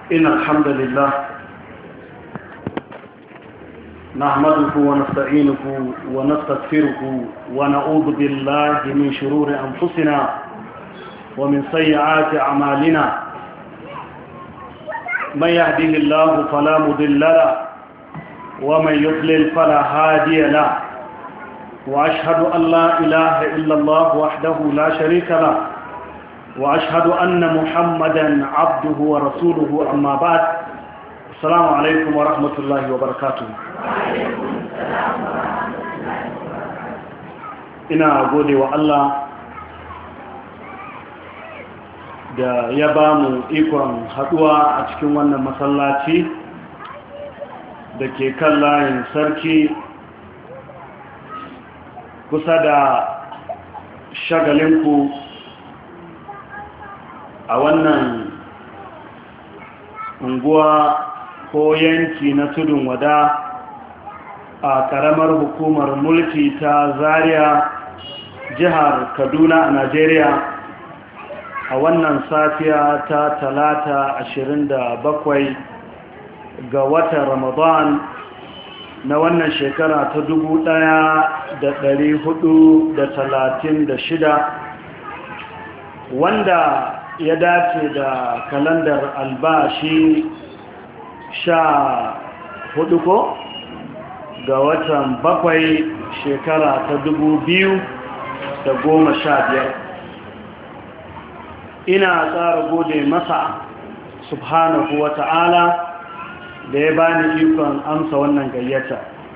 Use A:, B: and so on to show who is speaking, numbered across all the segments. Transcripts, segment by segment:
A: إن الحمد لله نحمده ونستعينه ونستغفره ونعوذ بالله من شرور أنفسنا ومن سيئات أعمالنا. من يهده الله فلا مضل له ومن يضلل فلا هادي له، وأشهد أن لا إله إلا الله وحده لا شريك له، وأشهد أن محمدا عبده ورسوله. أما بعد، السلام عليكم ورحمة الله وبركاته. ina gode wa Allah da ya ba mu ikon haɗuwa a cikin wannan masallaci da ke kan layin sarki kusa da shagalinku a wannan unguwa ko yanki na tudun wada a ƙaramar hukumar mulki ta Zaria, jihar Kaduna a Najeriya, a wannan safiya ta talata 27 ga watan Ramadan na wannan shekara ta 1436, wanda ya dace da kalandar albashi 14 ko ga watan 7 shekara ta 2015. ina tsara gode masa subhanahu wa ta'ala da ya bani ikon amsa wannan gayyata.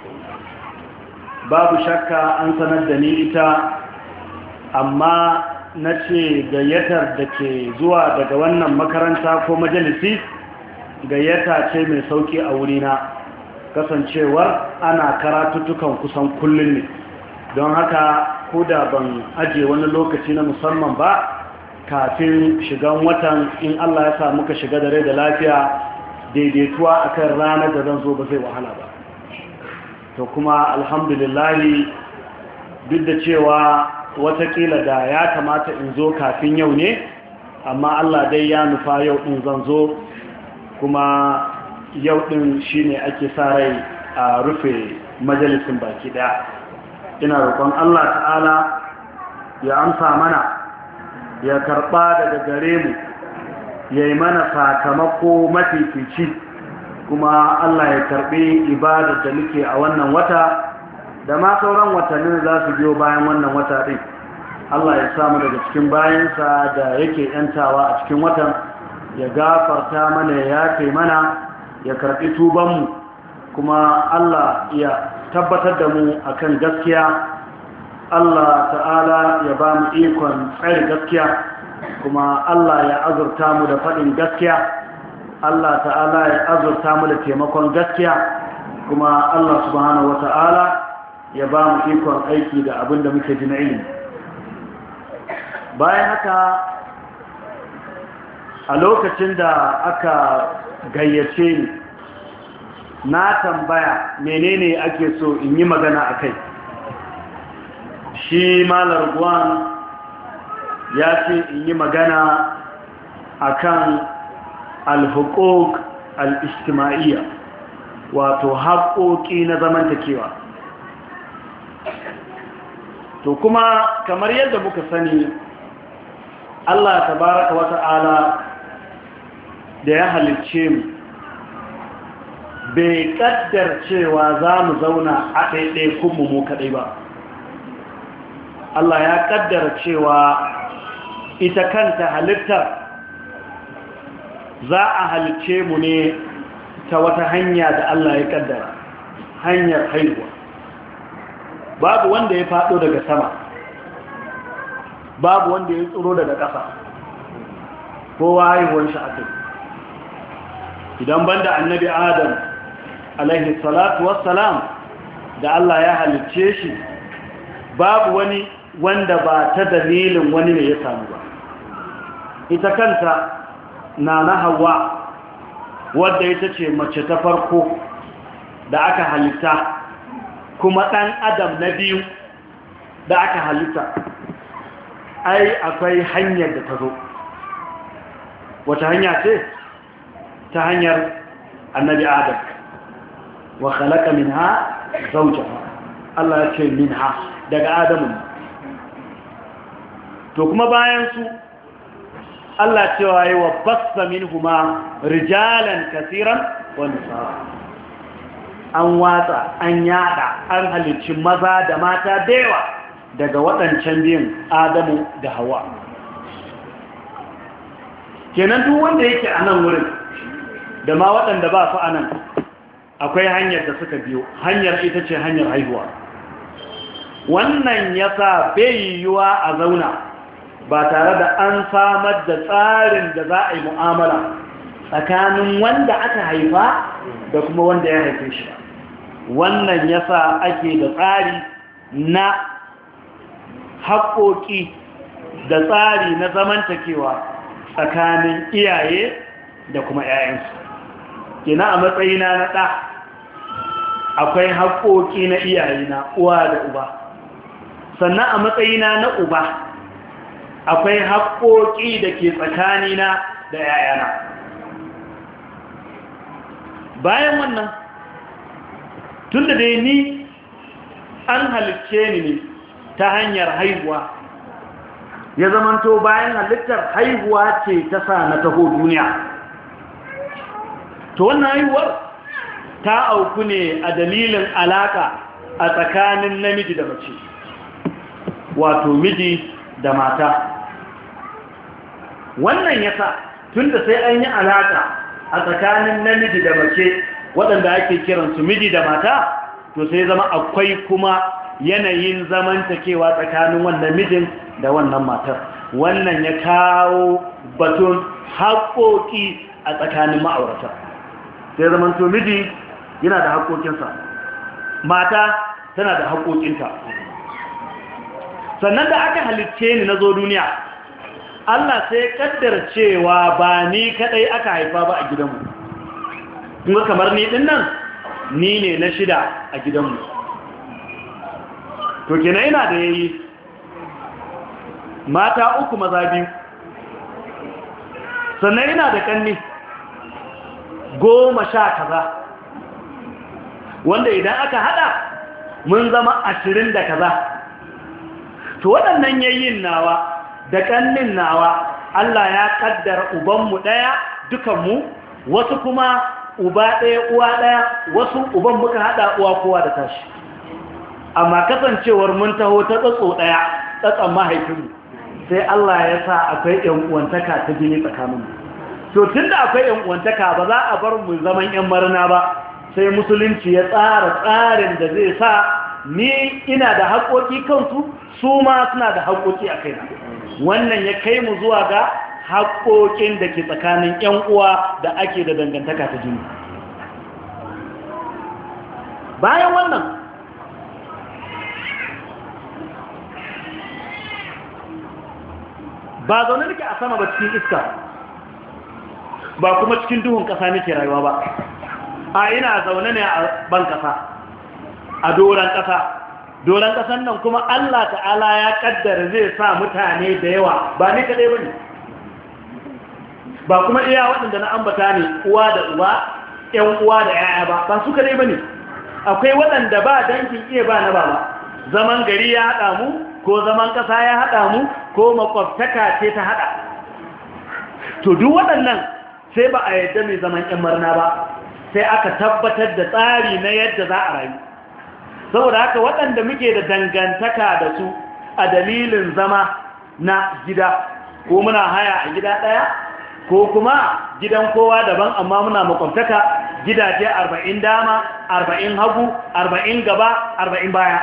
A: Babu shakka an sanar da ni ita, amma na ce gayyatar da ke zuwa daga wannan makaranta ko majalisi gayyata ce mai sauki a wurina, kasancewar ana karatuttukan kusan kullum ne. Don haka ko da ban aje wani lokaci na musamman ba, kafin shigan watan, in Allah ya sa muka shiga da rai da lafiya, daidaituwa akan ranar da zan zo ba zai wahala ba. To kuma alhamdulillahi, duk da cewa watakila da ya kamata in zo kafin yau ne, amma Allah dai ya nufa yau ɗin zan zo, kuma yau ɗin shi ne ake sa rai a rufe majalisin baki ɗaya. Ina roƙon Allah ta'ala ya amsa mana, ya karɓa daga gare mu, ya yi mana sakamako mafifici, kuma Allah ya karɓi ibadar da muke a wannan wata da ma sauran watannin za su biyo bayan wannan wata ɗin. Allah ya samu daga cikin bayansa da yake ‘yantawa a cikin watan, ya gafarta mana, ya yafe mana, ya karɓi tubanmu, kuma Allah ya tabbatar da mu akan gaskiya. Allah ta'ala ya ba mu ikon tsari gaskiya, kuma Allah ya azurta mu da faɗin gaskiya. Allah ta'ala ya azurta mu da taimakon gaskiya, kuma Allah subhanahu wa ta'ala ya ba mu ikon aiki da abin da muke ji na ilimi. Bayan haka, a lokacin da aka gayyace ni, na tambaya menene ake so in yi magana a kai. Shi Malar Gwan ya ce in yi magana a kan al-huquq al-ijtima'iyya, wato haƙoƙi na zamantakewa. To kuma kamar yadda muka sani, Allah tabaraka wa ta'ala da ya halicce mu bai kaddar cewa za mu zauna a ɗaiɗaikunmu mu kaɗai ba. Allah ya kaddara cewa ita kanta halittar za a halicce mu ne ta wata hanya da Allah ya kaddara, hanyar haihuwa. Babu wanda ya faɗo daga sama, babu wanda ya tsoro daga ƙasa, kowa haihuwar shi aka. Idan banda annabi Adam alaihi salatu wassalam da Allah ya halicce shi, babu wani wanda ba ta dalilin wani ne ya samu ba. Ita kanta na Hawwa, wadda ita ce mace ta farko da aka halitta, kuma ɗan adam na biyu da aka halitta, ai akwai hanyar da ta zo. Wata hanya ce? ta hanyar annabi Adam wa khalaqa minha zawjaha Allah ya ce minha daga Adamu to kuma bayan su Allah cewa yi wa bassa minhuma rijalan kasiran wa nisaa an watsa an yada an halicci maza da mata da yawa daga waɗancan biyun Adamu da Hawa kenan duk wanda yake a nan wurin da ma waɗanda ba su a nan akwai hanyar da suka biyo hanyar ita ce hanyar haihuwa wannan yasa bai yiwuwa a zauna ba tare da an samar da tsarin da za a yi mu'amala tsakanin wanda aka haifa da kuma wanda ya haife shi wannan yasa ake da tsari na haƙoƙi da tsari na zamantakewa tsakanin iyaye da kuma 'ya'yansu kina a matsayina na ɗa akwai haƙoƙi na iyaye na uwa da uba sannan a matsayina na uba akwai haƙoƙi da ke tsakanina da 'ya'yana bayan wannan tun da dai ni an halicce ni ne ta hanyar haihuwa ya zamanto bayan halittar haihuwa ce ta sa na taho duniya to wannan haihuwar ta auku ne a dalilin alaka a tsakanin namiji da mace wato miji da mata wannan yasa tunda sai an yi alaka a tsakanin namiji da mace waɗanda ake kiransu miji da mata to sai zama akwai kuma yanayin zamantakewa tsakanin wannan mijin da wannan matar wannan ya kawo batun haƙoƙi a tsakanin ma'aurata sai zaman to miji yana da haƙoƙinsa mata tana da haƙoƙinta sannan da aka halicce ni na zo duniya Allah sai kaddara cewa ba ni kadai aka haifa ba a gidanmu kuma kamar ni din nan ni ne na shida a gidanmu to kenan ina da yayi mata uku maza biyu sannan ina da kanni 10 kaza wanda idan aka hada mun zama 20 da kaza to waɗannan yayin nawa da kannin nawa Allah ya kaddara ubanmu ɗaya dukanmu wasu kuma uba ɗaya uwa ɗaya wasu uban muka hada uwa kowa da tashi amma kasancewar mun taho ta tsatso ɗaya tsatson mahaifinmu sai Allah ya sa akwai ƴan uwantaka ta jini tsakaninmu to tunda akwai ƴan uwantaka ba za a bar mu zaman ƴan marna ba sai musulunci ya tsara tsarin da zai sa ni ina da haƙoƙi kansu su ma suna da haƙoƙi a kaina wannan ya kai mu zuwa ga haƙoƙin da ke tsakanin ƴan uwa da ake da dangantaka ta jini bayan wannan ba zaune nake a sama ba cikin iska ba kuma cikin duhun ƙasa nake rayuwa ba a ina zaune ne a ban ƙasa a doron ƙasa doron ƙasan nan kuma Allah ta'ala ya ƙaddara zai sa mutane da yawa ba ni kaɗai ba ne ba kuma iya waɗanda na ambata ne uwa da uba ‘yan uwa da ‘ya'ya ba su kaɗai ba ne akwai waɗanda ba dangin iya ba na baba zaman gari ya haɗa mu ko zaman ƙasa ya haɗa mu ko makwabtaka ce ta haɗa to duk waɗannan sai ba a yadda mai zaman ‘yan marna ba sai aka tabbatar da tsari na yadda za a rayu saboda haka waɗanda muke da dangantaka da su a dalilin zama na gida ko muna haya a gida ɗaya ko kuma gidan kowa daban amma muna makwabtaka gidaje 40 dama 40 hagu 40 gaba 40 baya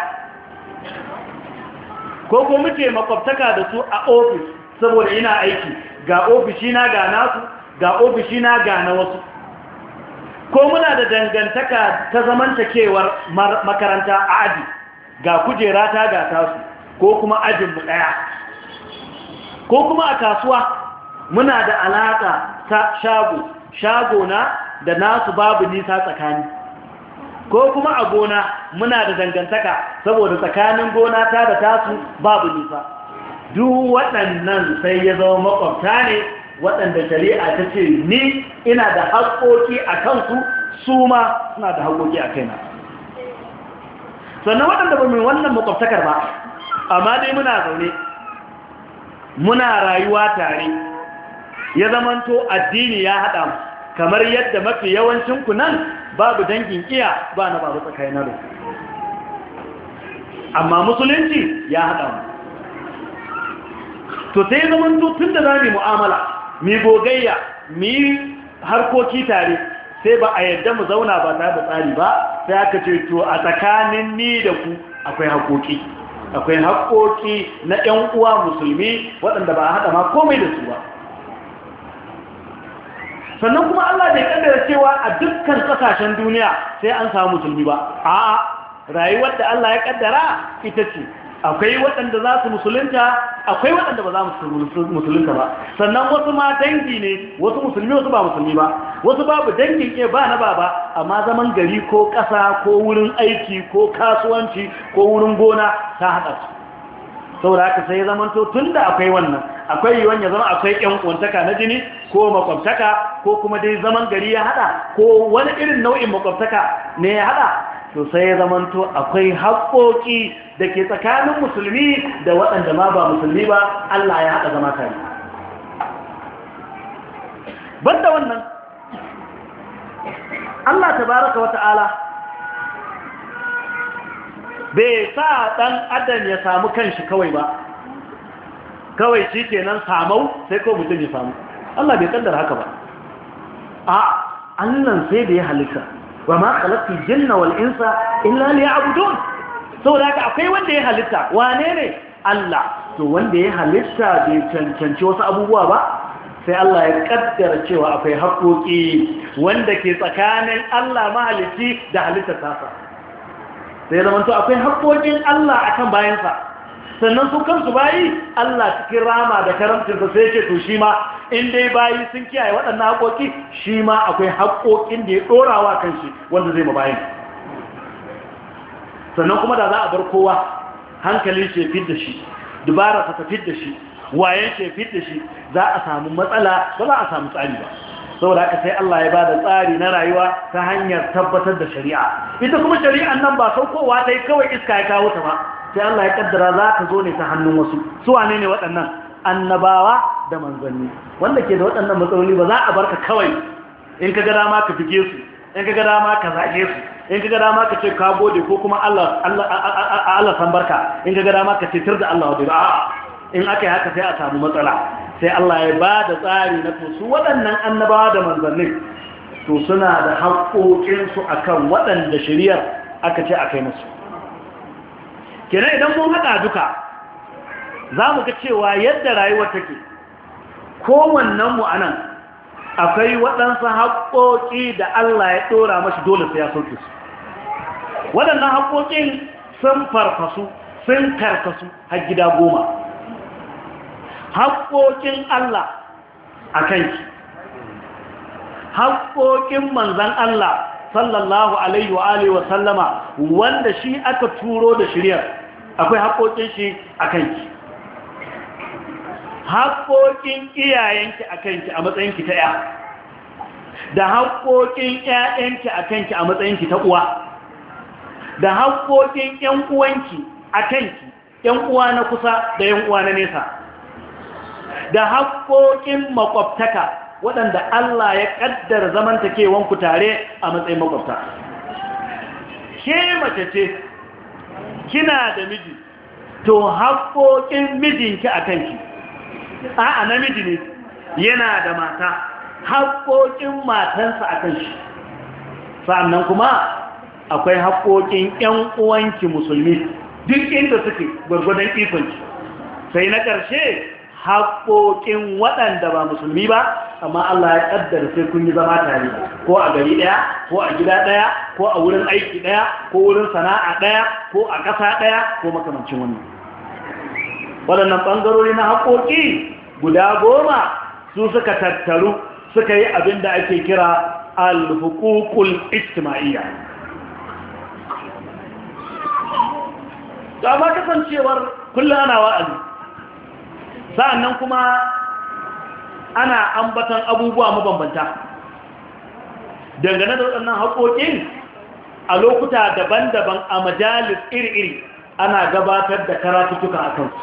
A: ko muke makwabtaka da su a ofis saboda ina aiki ga ofishina ga nasu ga ofishina ga na wasu ko muna da dangantaka ta zamantakewar makaranta a aji ga kujera ta ga tasu ko kuma ajinmu ɗaya ko kuma a kasuwa muna da alaƙa ta shago na da nasu babu nisa tsakani ko kuma a gona muna da dangantaka saboda tsakanin gona ta da tasu babu nisa duk waɗannan sai ya zama makwabta ne waɗanda shari'a ta ce ni ina da haƙoƙi a kansu su ma suna da haƙoƙi a kaina. Sannan waɗanda ba mai wannan makwabtakar ba, amma dai muna zaune muna rayuwa tare, ya zamanto addini ya haɗa mu kamar yadda mafi yawancinku nan babu dangin iya ba na babu tsakanin da amma musulunci ya haɗa mu. To sai zamanto tun da za mu mu'amala mi gogayya mi harkoki tare sai ba a yadda mu zauna ba tare da tsari ba, sai aka ce to a tsakanin ni da ku akwai haƙoƙi na ƴan uwa musulmi waɗanda ba a haɗa ma komai da su ba. Sannan kuma Allah bai kaddara cewa a dukkan ƙasashen duniya sai an samu musulmi ba, a'a rayuwar da Allah ya kaddara ita ce akwai waɗanda za su musulunta akwai waɗanda ba za su musulunta ba. Sannan wasu ma dangi ne, wasu musulmi wasu ba musulmi ba, wasu babu dangin ke ba na baba amma zaman gari ko ƙasa ko wurin aiki ko kasuwanci ko wurin gona ta haɗa su. Saboda haka sai zaman to tun da akwai wannan akwai yiwuwan ya zama akwai ƴan uwantaka na jini ko makwabtaka ko kuma dai zaman gari ya haɗa ko wani irin nau'in makwabtaka ne ya haɗa, to sai ya zamanto akwai haƙoƙi da ke tsakanin musulmi da waɗanda ma ba musulmi ba, Allah ya haɗa zama tare. Banda wannan Allah tabaraka wata'ala bai sa ɗan adam ya samu kanshi kawai ba, kawai shi kenan samau sai ko mutum ya samu. Allah bai kaddara haka ba, a Allah sai da ya halitta wa ma khalaqtul jinna wal insa illa liya'budun. Saboda haka akwai wanda ya halitta, wane ne? Allah. To wanda ya halitta bai cancanci wasu abubuwa ba, sai Allah ya kaddara cewa akwai haƙoƙi wanda ke tsakanin Allah mahalicci da halittar tasa. Sai zama to akwai haƙoƙin Allah akan bayansa. Sannan su kansu bayi Allah cikin rama da karamcinsa sai ce to shi ma in dai bayi sun kiyaye waɗannan haƙoƙi, shi ma akwai haƙoƙin da ya ɗorawa kan shi wanda zai mabayin. Sannan kuma da za a bar kowa hankalin shi fit da shi, dubara ta fit da shi, wayan shi fit da shi, za a samu matsala, ba za a samu tsari ba. Saboda haka sai Allah ya ba da tsari na rayuwa ta hanyar tabbatar da shari'a. Ita kuma shari'an nan ba saukowa ta yi kawai iska ya kawo ta ba, sai Allah ya kaddara za ta zo ne ta hannun wasu. Su wane ne waɗannan? Annabawa da manzanni. Wanda ke da waɗannan matsaloli ba za a barka kawai in ka ga dama ka fige su, in ka ga dama ka zage su, in ka ga dama ka ce ka gode ko kuma Allah san barka, in ka ga dama ka ce tir da Allah wadda ba. In aka yi haka sai a samu matsala. Sai Allah ya ba da tsari na to su waɗannan annabawa da manzanni to suna da haƙoƙinsu akan waɗanda shari'ar aka ce a kai musu. Kenan idan mun haɗa duka za mu ga cewa yadda rayuwar take kowannenmu a nan akwai waɗansu haƙoƙi da Allah ya ɗora mashi dole sai ya sauke su. Waɗannan haƙoƙin sun farfasu sun karkasu har gida 10. Haƙoƙin Allah a kanki, haƙoƙin manzan Allah sallallahu alaihi wa alihi wa sallama wanda shi aka turo da shiriyar, akwai haƙoƙin shi a kanki. Haƙoƙin iyayenki a kanki a matsayinki ta ya, da haƙoƙin ƴaƴanki a kanki a matsayinki ta uwa, da haƙoƙin ƴan uwanki a kanki, ƴan uwa na kusa da ƴan uwa na nesa, da haƙoƙin makwabtaka waɗanda Allah ya ƙaddara zamantakewanku tare a matsayin makwabta. Ke mace ce, kina da miji, to haƙoƙin mijinki a kanki, a'a namiji ne yana da mata, haƙoƙin matansa a kan shi. Sannan kuma akwai haƙoƙin ‘yan uwanki musulmi duk inda suke gwargwadon ikonki. Sai na ƙarshe haƙoƙin waɗanda ba musulmi ba, amma Allah ya ƙaddara sai kun yi zama tare, ko a gari ɗaya, ko a gida ɗaya, ko a wurin aiki ɗaya, ko wurin sana'a ɗaya, ko a ƙasa ɗaya, ko makamancin wannan. Waɗannan ɓangarori na haƙoƙi guda 10 su suka tattaru suka yi abin da ake kira al-huququl ijtima'iyya. Da ma kasancewar kullum ana wa'azi, sa'annan kuma ana ambatan abubuwa mabambanta dangane da waɗannan haƙoƙin a lokuta daban-daban a majalis iri-iri ana gabatar da karatutuka a kansu.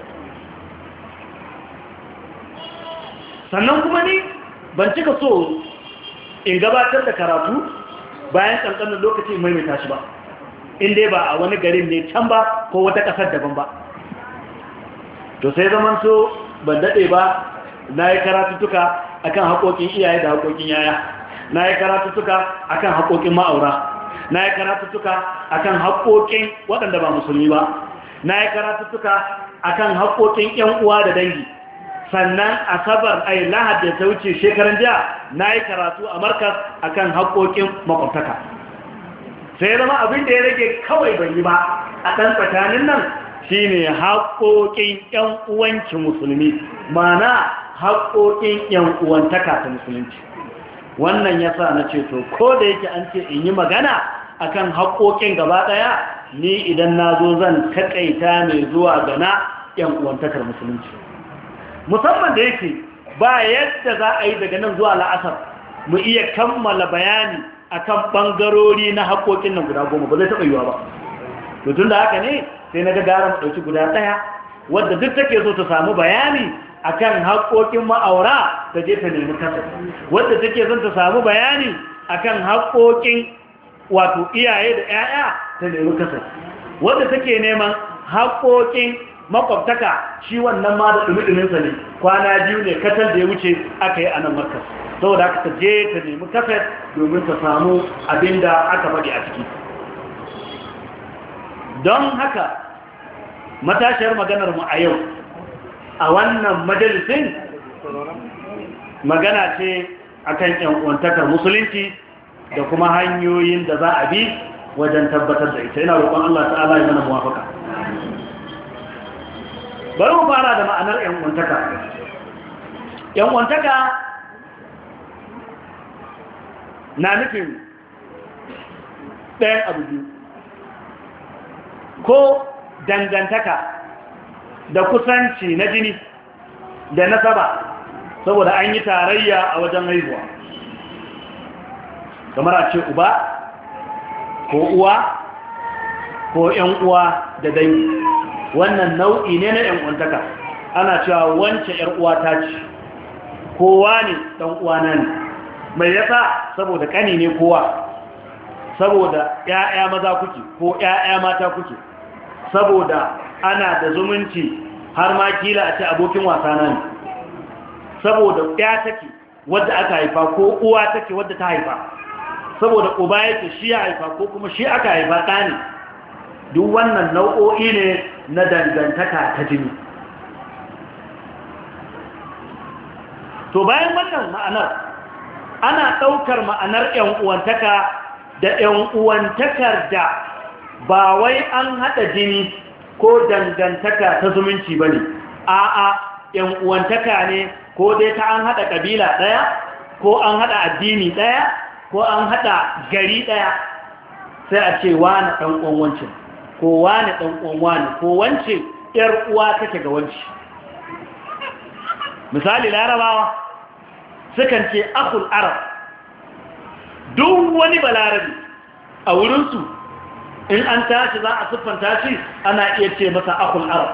A: Sannan kuma ni ban cika so in gabatar da karatu bayan ƙanƙanin lokaci maimaita shi ba, inda ba a wani garin ne can ba ko wata ƙasar daban ba. To sai zaman so ban daɗe ba na yi karatuttuka akan haƙoƙin iyaye da haƙoƙin yaya, na yi karatuttuka akan haƙoƙin ma'aura, na yi karatuttuka akan haƙoƙin waɗanda ba musulmi ba, na yi karatuttuka akan haƙoƙin ƴan uwa da dangi. Sannan asabar ai lahad da ta wuce shekaran jiya na yi karatu a markas akan haƙoƙin makwabtaka. Sai zama abin da ya rage kawai ban yi ba a ɗan tsakanin nan shine haƙoƙin ƴan uwanci musulmi, mana haƙoƙin ƴan uwantaka ta musulunci. Wannan yasa na ce to ko da yake an ce in yi magana akan haƙoƙin gaba ɗaya, ni idan na zo zan taƙaita mai zuwa gana ƴan uwantakar musulunci. Musamman da yake ba yadda za a yi daga nan zuwa la'asar mu iya kammala bayani akan ɓangarori na haƙoƙin nan guda 10 ba zai taɓa yiwa ba. To tun da haka ne sai na gara mu ɗauki guda ɗaya wadda duk take so ta samu bayani akan haƙoƙin ma'aura ta je ta nemi kasa, wadda take son ta samu bayani akan haƙoƙin wato iyaye da 'ya'ya ta nemi kasa, wadda take neman haƙoƙin makwabtaka shi wannan ma da ɗumi-ɗuminsa ne, kwana 2 ne katal da ya wuce aka yi a nan markas, saboda aka ta je ta nemi kasa domin ta samu abin da aka faɗi a ciki. Don haka matashiyar maganarmu a yau a wannan majalisin magana ce akan ƴan'uwantakar musulunci da kuma hanyoyin da za a bi wajen tabbatar da ita. Ina roƙon Allah ta'ala ya mana muwafaka. Bari mu fara da ma'anar ƴan'uwantaka. Ƴan'uwantaka na nufin ɗayan abu biyu, ko dangantaka da kusanci na jini da nasaba saboda an yi tarayya a wajen haihuwa, kamar a ce uba ko uwa ko ƴan uwa da dangi. Wannan nau'i ne na ƴan'uwantaka. Ana cewa wance ƴar uwa ta ce, kowa ne ɗan uwana ne. Mai yasa? Saboda ƙani ne kowa, saboda ƴaƴa maza kuke ko ƴaƴa mata kuke, saboda ana da zumunci har ma kila a ce abokin wasa na ne, saboda ƴa take wadda aka haifa ko uwa take wadda ta haifa, saboda uba yake shi ya haifa ko kuma shi aka haifa ɗa ne. Duk wannan nau'o'i ne na dangantaka ta jini. To bayan wannan ma'anar ana ɗaukar ma'anar ƴan'uwantaka da ƴan'uwantakar da ba wai an haɗa jini ko dangantaka ta zumunci ba ne, a'a ƴan'uwantaka ne ko dai ta an haɗa ƙabila ɗaya ko an haɗa addini ɗaya ko an haɗa gari ɗaya, sai a ce wani ɗan wancin ko wani ɗan wani ko wance ‘yar uwa take ga wanci. Misali larabawa sukan ce akul arab, duk wani balarabi a wurinsu in an tashi za a siffanta shi ana iya ce masa akul arab.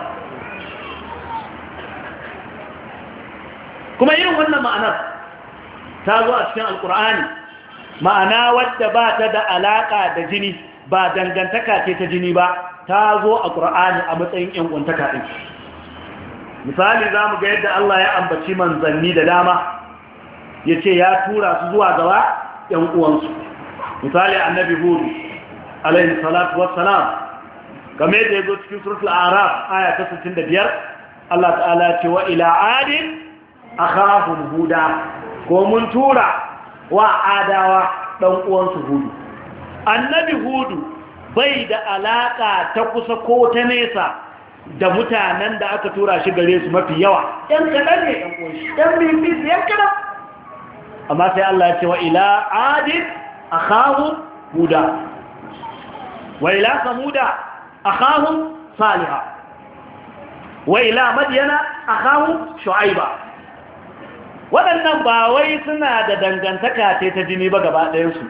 A: Kuma irin wannan ma'anar ta zo a cikin alkur'ani, ma'ana wadda ba ta da alaƙa da jini, ba dangantaka ce ta jini ba, ta zo a ƙur'ani a matsayin ƴan'uwantaka ɗin. Misali za mu ga yadda Allah ya ambaci manzanni da dama, ya ce ya tura su zuwa gaba ‘yan'uwansu. Misali annabi Hudu alaihi salatu wassalam, game da ya zo cikin suratul Araf aya ta 65, Allah ta'ala ce wa ila adin akhahum huda, ko mun tura wa adawa ɗan uwansu Hudu. Annabi Hudu bai da alaka ta kusa ko ta nesa da mutanen da aka tura shi gare su mafi yawa, ‘yan kaɗan ne ‘yan ƙunshi, ‘yan bibi ‘yan kaɗan. Amma sai Allah ya ce wa ila adin akhahum huda wa ila samuda akhahum saliha wa ila madyana akhahum shu'aiba. waɗannan ba wai suna da dangantaka ce ta jini ba gaba ɗayansu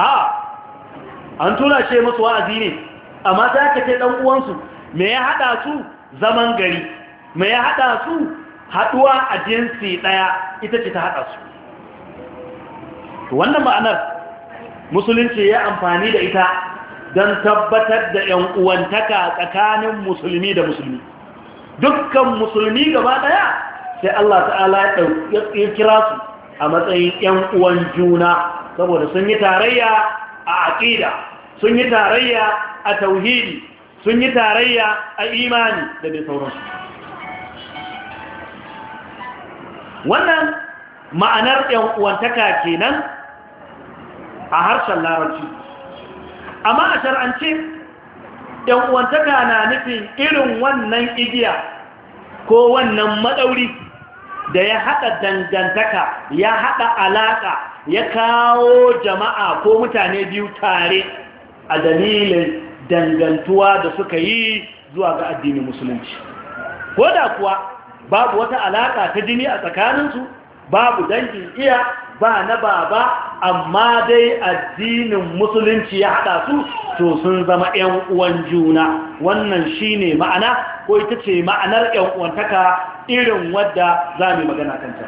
A: an tura ce musu wa'azi ne amma ta aka ce ɗan uwansu me ya haɗa su zaman gari me ya haɗa su haɗuwa a jinsi ɗaya ita ce ta haɗa su wannan ma'anar musulunci ya amfani da ita don tabbatar da ‘yan uwantaka tsakanin musulmi da musulmi dukkan musulmi gaba ɗaya sai Allah ta'ala ya kira su a matsayin ‘yan uwan juna saboda sun yi tarayya a aƙida sun yi tarayya a tauhidi sun yi tarayya a imani da dai sauransu wannan ma'anar ‘yan uwantaka kenan a harshen larabci amma a shar'ance ‘yan uwantaka na nufin irin wannan igiya ko wannan maɗauri da ya haɗa dangantaka ya haɗa alaƙa ya kawo jama'a ko mutane biyu tare a dalilin dangantuwa da suka yi zuwa ga addinin musulunci ko da kuwa babu wata alaƙa ta jini a tsakaninsu babu dangin iya ba na baba amma dai addinin musulunci ya haɗa su to sun zama ‘yan uwan juna wannan shine ma'ana ko ita ce ma'anar ‘yan uwantaka irin wadda za mu magana kanta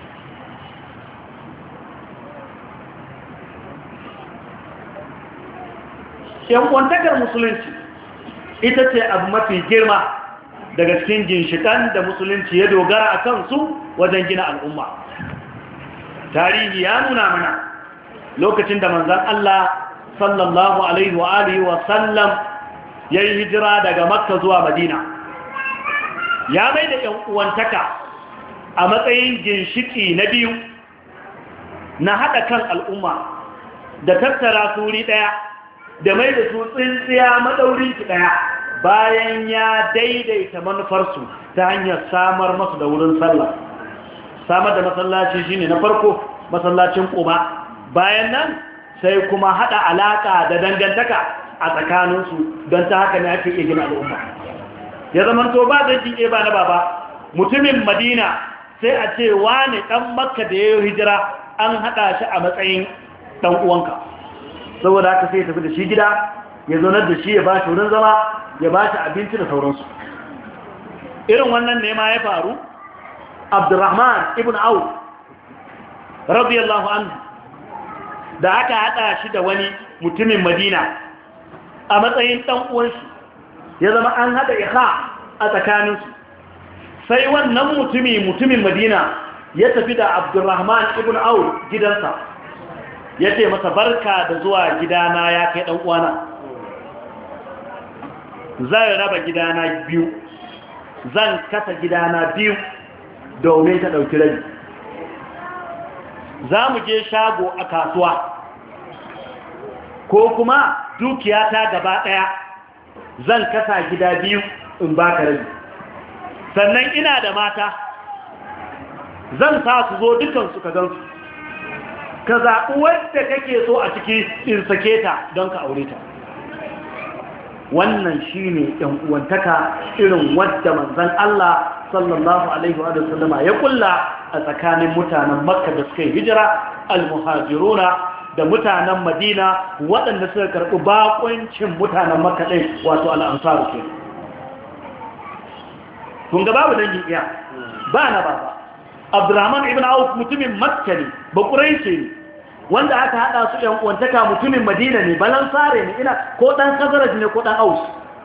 A: ‘yan uwantakar musulunci ita ce abu mafi girma daga cikin ginshikan da musulunci ya dogara a kansu wajen gina al'umma tarihi ya nuna mana lokacin da manzan Allah sallallahu alaihi wa alihi wa sallam ya yi hijira daga makka zuwa madina ya mai da ‘yan uwantaka a matsayin ginshiki na biyu na haɗa kan al'umma da tattara suri ɗaya da mai da su tsintsiya maɗaurinki ɗaya bayan ya daidaita manufarsu ta hanyar samar masu da wurin sallah samar da masallaci shine na farko masallacin Quba bayan nan sai kuma hada alaka da dangantaka a tsakaninsu don ta haka ne ake iya gina al'umma ya zama to ba zai jin ba na baba mutumin Madina sai a ce wani dan Makka da yayin hijira an hada shi a matsayin dan uwanka saboda haka sai ya tafi da shi gida ya zaunar da shi ya ba shi wurin zama ya ba shi abinci da sauransu irin wannan ne ma ya faru Abdurrahman ibn Auf radiyallahu anhu da aka hada shi da wani mutumin Madina a matsayin dan uwan shi ya zama an hada ikha a tsakaninsu sai wannan mutumin Madina ya tafi da Abdurrahman ibn Auf gidansa ya ce masa barka da zuwa gidana ya kai dan uwana zan raba gidana biyu zan kasa gidana biyu domin ta ɗauki rabi za mu je shago a kasuwa ko kuma dukiyata gaba ɗaya zan kasa gida biyu in baka rabi sannan ina da mata zan sa su zo dukansu ka gansu ka zaɓi wadda kake so a ciki in sake ta don ka aure ta wannan shine ɗan uwantaka irin wadda manzon Allah sallallahu alaihi wa sallama ya kulla a tsakanin mutanen Makka da suka yi hijira al-muhajiruna da mutanen Madina waɗanda suka karɓi bakoncin mutanen Makka ɗin wato al-ansaru ke kun ga babu dangin iya ba na baba Abdurrahman ibn Auf mutumin Makka ne ba Quraishi ne wanda aka hada su ɗan uwantaka mutumin Madina ne balansare ne ina ko dan Khazraj ne ko dan Aus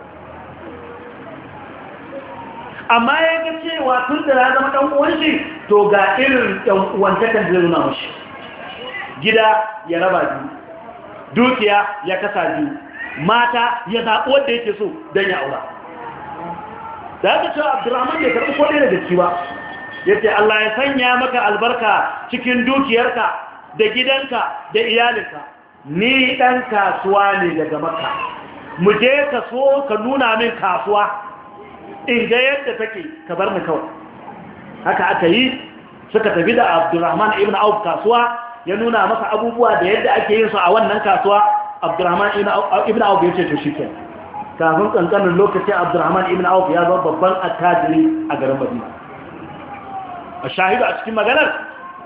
A: amma ya ga cewa tun da ya zama dan uwan shi to ga irin ɗan uwantakan da nuna mashi gida ya raba biyu dukiya ya kasa biyu mata ya zaɓi wanda yake so don ya aura da aka cewa Abdurrahman bai karɓi ko ɗaya daga ciki ba ya ce Allah ya sanya maka albarka cikin dukiyarka da gidanka da iyalinka ni ɗan kasuwa ne daga Makka mu je ka so ka nuna min kasuwa in ga yadda take ka bar ni kawai haka aka yi suka tafi da Abdurrahman ibn Auf kasuwa ya nuna masa abubuwa da yadda ake yin su a wannan kasuwa Abdurrahman ibn Auf ya ce to shike kafin kankanin lokaci Abdurrahman ibn Auf ya zama babban attajiri a garin Madina a shahidu a cikin maganar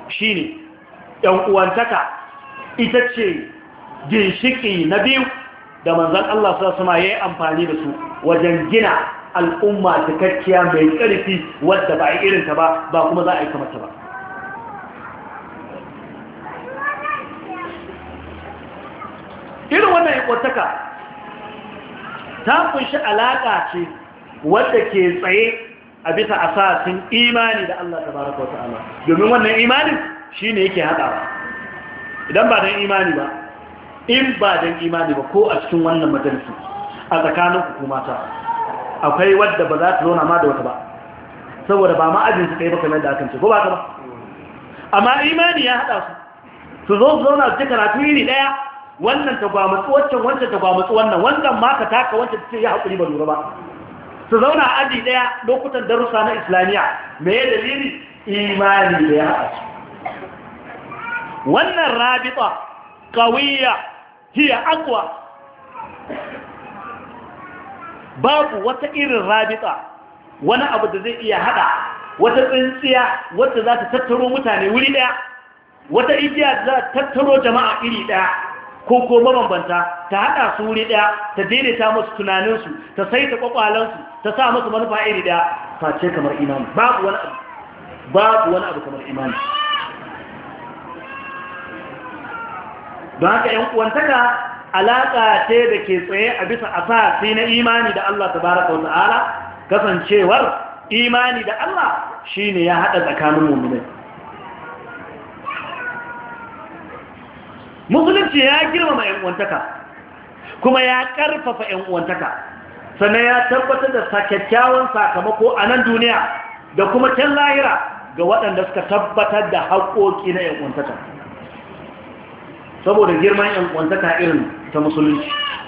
A: shine ‘yan uwantaka ita ce ginshiki na biyu da manzan Allah sassama ya yi amfani da su wajen gina al'umma cikakkiya mai ƙarfi wadda ba a irinta ba ba kuma za a yi kamata ba. Irin wannan ‘yan ta kunshi alaƙa ce wadda ke tsaye a bisa asasin imani da Allah tabaraka wa ta'ala, domin wannan imanin shi ne yake haɗawa. Idan ba don imani ba, in ba don imani ba ko a cikin wannan majalisi a tsakanin hukumata akwai wadda ba za ta zauna ma da wata ba, saboda ba ma'ajin su kai ba kamar da akan ce ko ba ta ba. Amma imani ya haɗa su zo su zauna su karatu iri ɗaya, wannan ta gwamutsu waccan wancan ta gwamutsu wannan ma ka taka wancan ta ce ya haƙuri ba lura ba, su zauna aji ɗaya lokutan darussa na islamiyya. Me ya dalili? Imani da ya haɗa su. Wannan rabita qawiyya hiya aqwa, babu wata irin rabita, wani abu da zai iya hada wata tsintsiya wacce za ta tattaro mutane wuri daya, wata igiya da za ta tattaro jama'a iri daya ko mabambanta, ta hada su wuri daya, ta daidaita musu tunaninsu, ta saita kwakwalansu, ta sa musu manufa iri daya, face kamar imani. Babu wani abu kamar imani. Don haka ‘yan uwantaka alaƙa ce da ke tsaye a bisa asasi na imani da Allah tabaraka wa ta'ala, kasancewar imani da Allah shi ne ya haɗa tsakanin mu'minai. Musulunci ya girmama ‘yan uwantaka kuma ya ƙarfafa ‘yan uwantaka, sannan ya tabbatar da kyakkyawan sakamako a nan duniya da kuma can lahira ga waɗanda suka tabbatar da haƙoƙi na ‘yan uwantaka. Saboda girman ‘yan'uwantaka irin ta musulunci,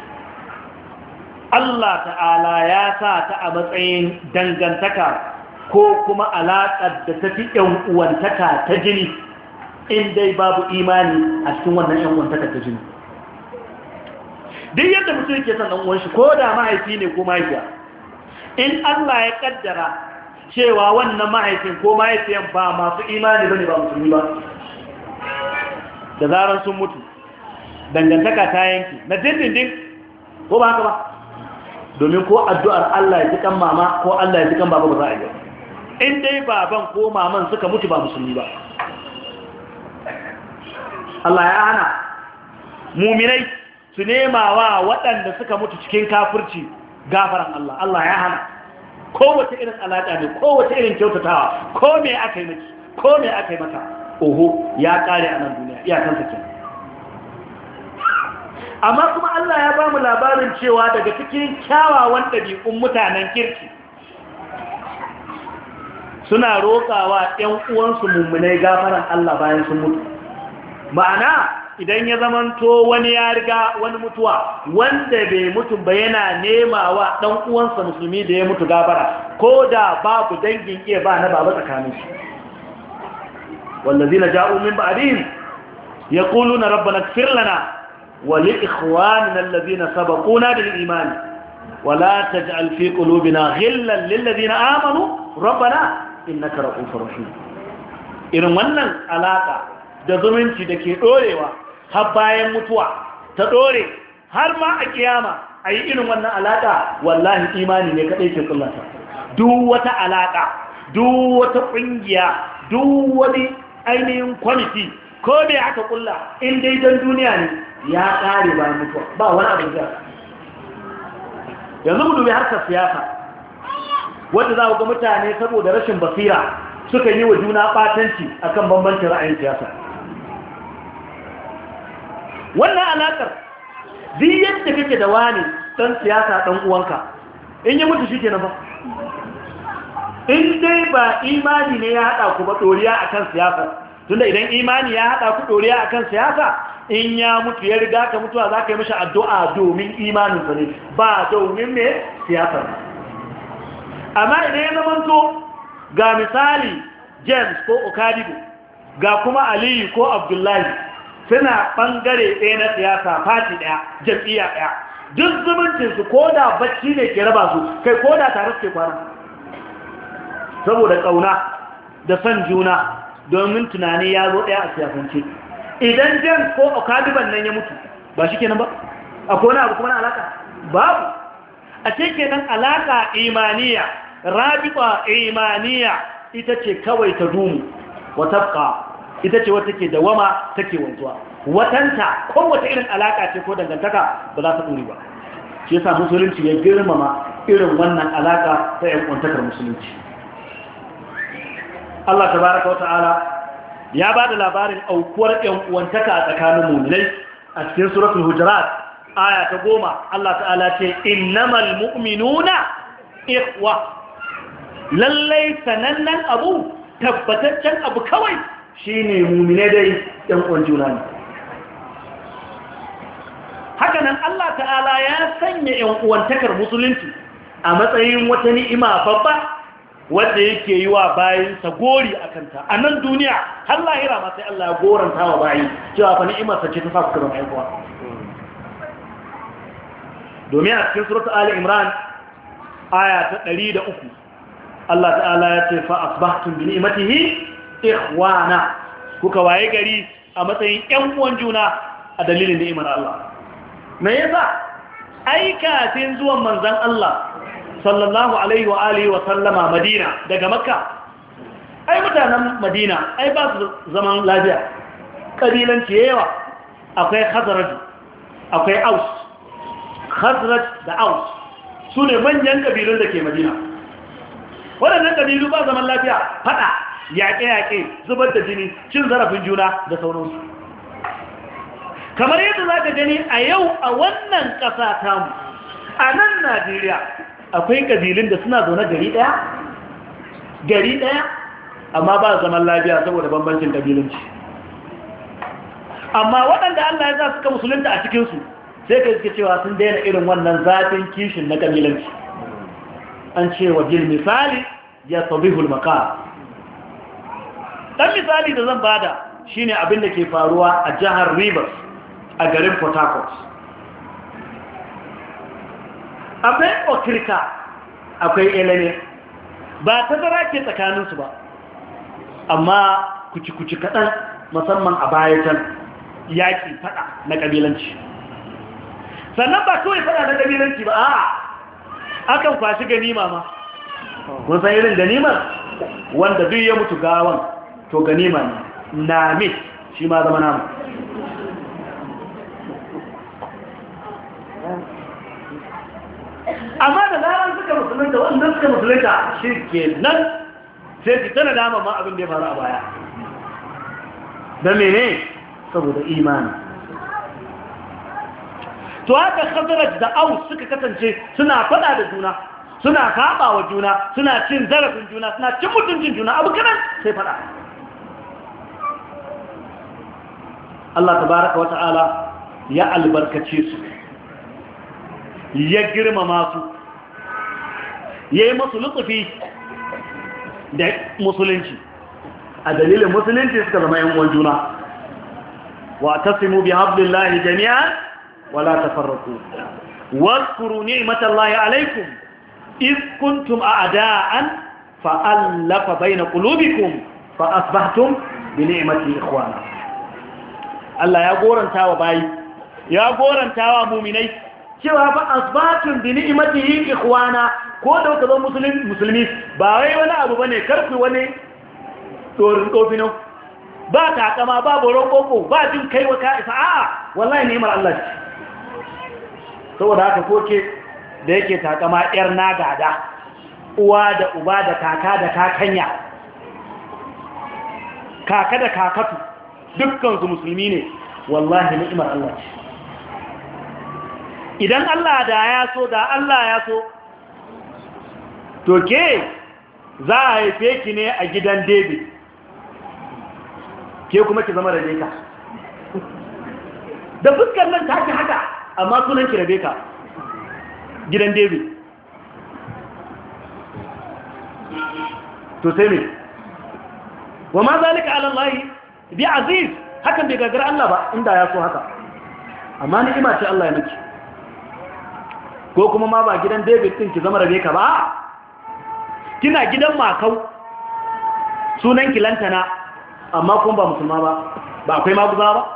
A: Allah ta'ala ya sa ta a matsayin dangantaka ko kuma alaƙar da ta fi ‘yan'uwantaka ta jini, in dai babu imani a cikin wannan ‘yan'uwantaka ta jini. Duk yadda mutum ke son ɗan'uwan shi, ko da mahaifi ne ko mahaifiya, in Allah ya ƙaddara cewa wannan mahaifin ko mahaifiyan ba masu imani ba ne, ba musulmi ba, da zarar sun mutu dangantaka ta yanki na dindindin, ko ba haka ba? Domin ko addu'ar Allah ya ji kan mama ko Allah ya ji kan baba ba za a yi, in dai baban ko maman suka mutu ba musulmi ba. Allah ya hana muminai su nema wa waɗanda suka mutu cikin kafirci gafaran Allah. Allah ya hana kowace irin alaƙa ne, kowace irin kyautatawa, ko me aka yi maki, ko me aka yi maka, oho ya kare a nan duniya, iyakansa ke. Amma kuma Allah ya ba mu labarin cewa daga cikin kyawawan ɗabi'un mutanen kirki suna roƙawa ‘yan uwansu mummunai gafaran Allah bayan sun mutu. Ma'ana idan ya zamanto wani ya riga wani mutuwa wanda bai mutu ba yana nema wa ɗan uwansa musulmi da ya mutu gafara, ko da babu dangin iya ba na baba tsakaninsu. والذين جاءوا من بعدهم يقولون ربنا اغفر لنا ولإخواننا الذين سبقونا بالإيمان ولا تجعل في قلوبنا غلا للذين آمنوا ربنا إنك رؤوف رحيم. irin wannan alaka da zumunci da ke dorewa har bayan mutuwa ta dore har ma a kiyama a yi irin wannan alaka, wallahi imani ne kadai ke kullata. Duk wata alaka, duk wata kungiya, duk wani ainihin kwamiti ko bai aka kulla in dai don duniya ne ya kare ba mutuwa, ba wani abin da. Yanzu mu dubi harkar siyasa wanda za ku ga mutane saboda rashin basira suka yi wa juna batanci akan bambancin ra'ayin siyasa. Wannan alakar duk yadda kake da wani dan siyasa dan uwanka, in yi mutu shikenan ba. In dai ba imani ne ya haɗa ku ba ɗoriya a kan siyasa, tunda idan imani ya haɗa ku ɗoriya a kan siyasa, in ya mutu ya riga ka mutuwa za ka yi mashi addu'a domin imaninsa ne, ba domin mai siyasar. Amma idan ya zamanto ga misali James ko Okadibo, ga kuma Aliyu ko Abdullahi suna ɓangare ɗaya na siyasa, fati ɗaya, jam'iyya ɗaya, duk zumuncinsu ko da bacci ne ke raba su, kai ko da tare suke kwana. Saboda ƙauna da son juna domin tunani ya zo ɗaya a siyasance. Idan jan ko okadiban nan ya mutu ba shi kenan ba akwai wani abu kuma na alaka babu. A ce kenan alaka imaniya, rabita imaniya ita ce kawai ta dumu wa tafka, ita ce wata ke dawama take wanzuwa. Watanta kowace irin alaka ce ko dangantaka ba za ta ɗore ba. Shi yasa musulunci ya girmama irin wannan alaka ta yan kwantakar musulunci. Allah tabaraka wa ta'ala ya ba da labarin aukuwar yan uwantaka a tsakanin mu'minai a cikin suratul hujurat aya ta 10. Allah ta'ala ce innamal mu'minuna ikhwa, lallai sanannen abu tabbataccen abu kawai shine mu'mine dai yan uwan juna ne. Hakanan Allah ta'ala ya sanya yan uwantakar musulunci a matsayin wata ni'ima babba wanda yake yi wa bayinsa gori a kanta a nan duniya har lahira ma sai Allah ya goranta wa bayi cewa fa ni'imarsa ce ta sa ku zama aikuwa. Domin a cikin suratul Ali Imran aya ta 103 Allah ta'ala ya ce fa asbahtum bi ni'matihi ikhwana, kuka waye gari a matsayin ƴan uwan juna a dalilin ni'imar Allah. Me yasa ai kafin zuwan manzon Allah sallallahu alaihi wa alihi wa sallama Madina daga Makka, ai mutanen Madina ai ba su zaman lafiya, kabilanci yawa, akwai Khazraj akwai Aus. Khazraj da Aus su ne manyan kabilun da ke Madina. Waɗannan kabilu ba zaman lafiya, fada, yaƙe-yaƙe, zubar da jini, cin zarafin juna da sauransu. Kamar yadda za ka gani a yau a wannan ƙasa tamu, a nan Najeriya akwai ƙabilun da suna zaune gari ɗaya amma ba zaman lafiya saboda bambancin ƙabilunci. Amma waɗanda Allah ya za suka musulunta a cikinsu sai ka iske cewa sun daina irin wannan zafin kishin na ƙabilanci. An ce wa bil misali ya sabihul maka. Ɗan misali da zan bada shine abin da ke faruwa a jihar Rivers a garin Port Harcourt. Akwai okirka akwai eleme, ba ta zara ke tsakaninsu ba, amma kuci-kuci kaɗan musamman a bayatan yaƙi faɗa na ƙabilanci. Sannan ba kawai faɗa na ƙabilanci ba, akan kwashi ganima ma. Kun san irin ganimar wanda duk ya mutu gawan to ganima ne, na mit shi ma zama namu. Amma da zaran suka musulunta wanda suka musulunta shi ke nan sai su tana dama ma abin da ya faru a baya. Da mene? Saboda imani. To haka Khazraj da Aus suka kasance suna fada da juna, suna saba wa juna, suna cin zarafin juna, suna cin mutuncin juna, abu kanan sai fada. Allah tabaraka wa ta'ala ya albarkace su, ya girmama su, ya yi masu lutsufi da musulunci. A dalilin musulunci suka zama yan uwan juna. Wa tasimu bi hablillahi jami'an wala tafarraqu. Wadhkuru ni'matallahi alaykum iz kuntum a'da'an fa'alafa bayna qulubikum fa asbahtum bi ni'mati ikhwana. Allah ya goranta wa bayi, ya goranta wa mu'minai cewa fa asbatun bi ni'matihi ikhwana, ko da ka zo musulmi ba wai wani abu bane, karku wani dorin dofino, ba takama, ba boron koko, ba jin kai wa ka isa, a'a wallahi ni'mar Allah ce. Saboda haka koke da yake takama yar nagada, uwa da uba da kaka da kakanya, kaka da kakatu dukkan su musulmi ne, wallahi ni'mar Allah ce. Idan Allah da ya so, da Allah ya so, to ke za a haife ki ne a gidan David, ke kuma ki zama Rebeka. Da fuskar nan ta haka, amma sunan ki Rebeka, gidan David. To sai ne, wa ma zalika ala Allah bi aziz, hakan bai gagara Allah ba inda ya so haka, amma ni'ima ce Allah ya miki. Ko kuma ma ba gidan David din ki zama Rebeka ba, kina gidan Makau, sunan ki Lantana, amma kuma ba musulma ba, ba akwai maguza ba?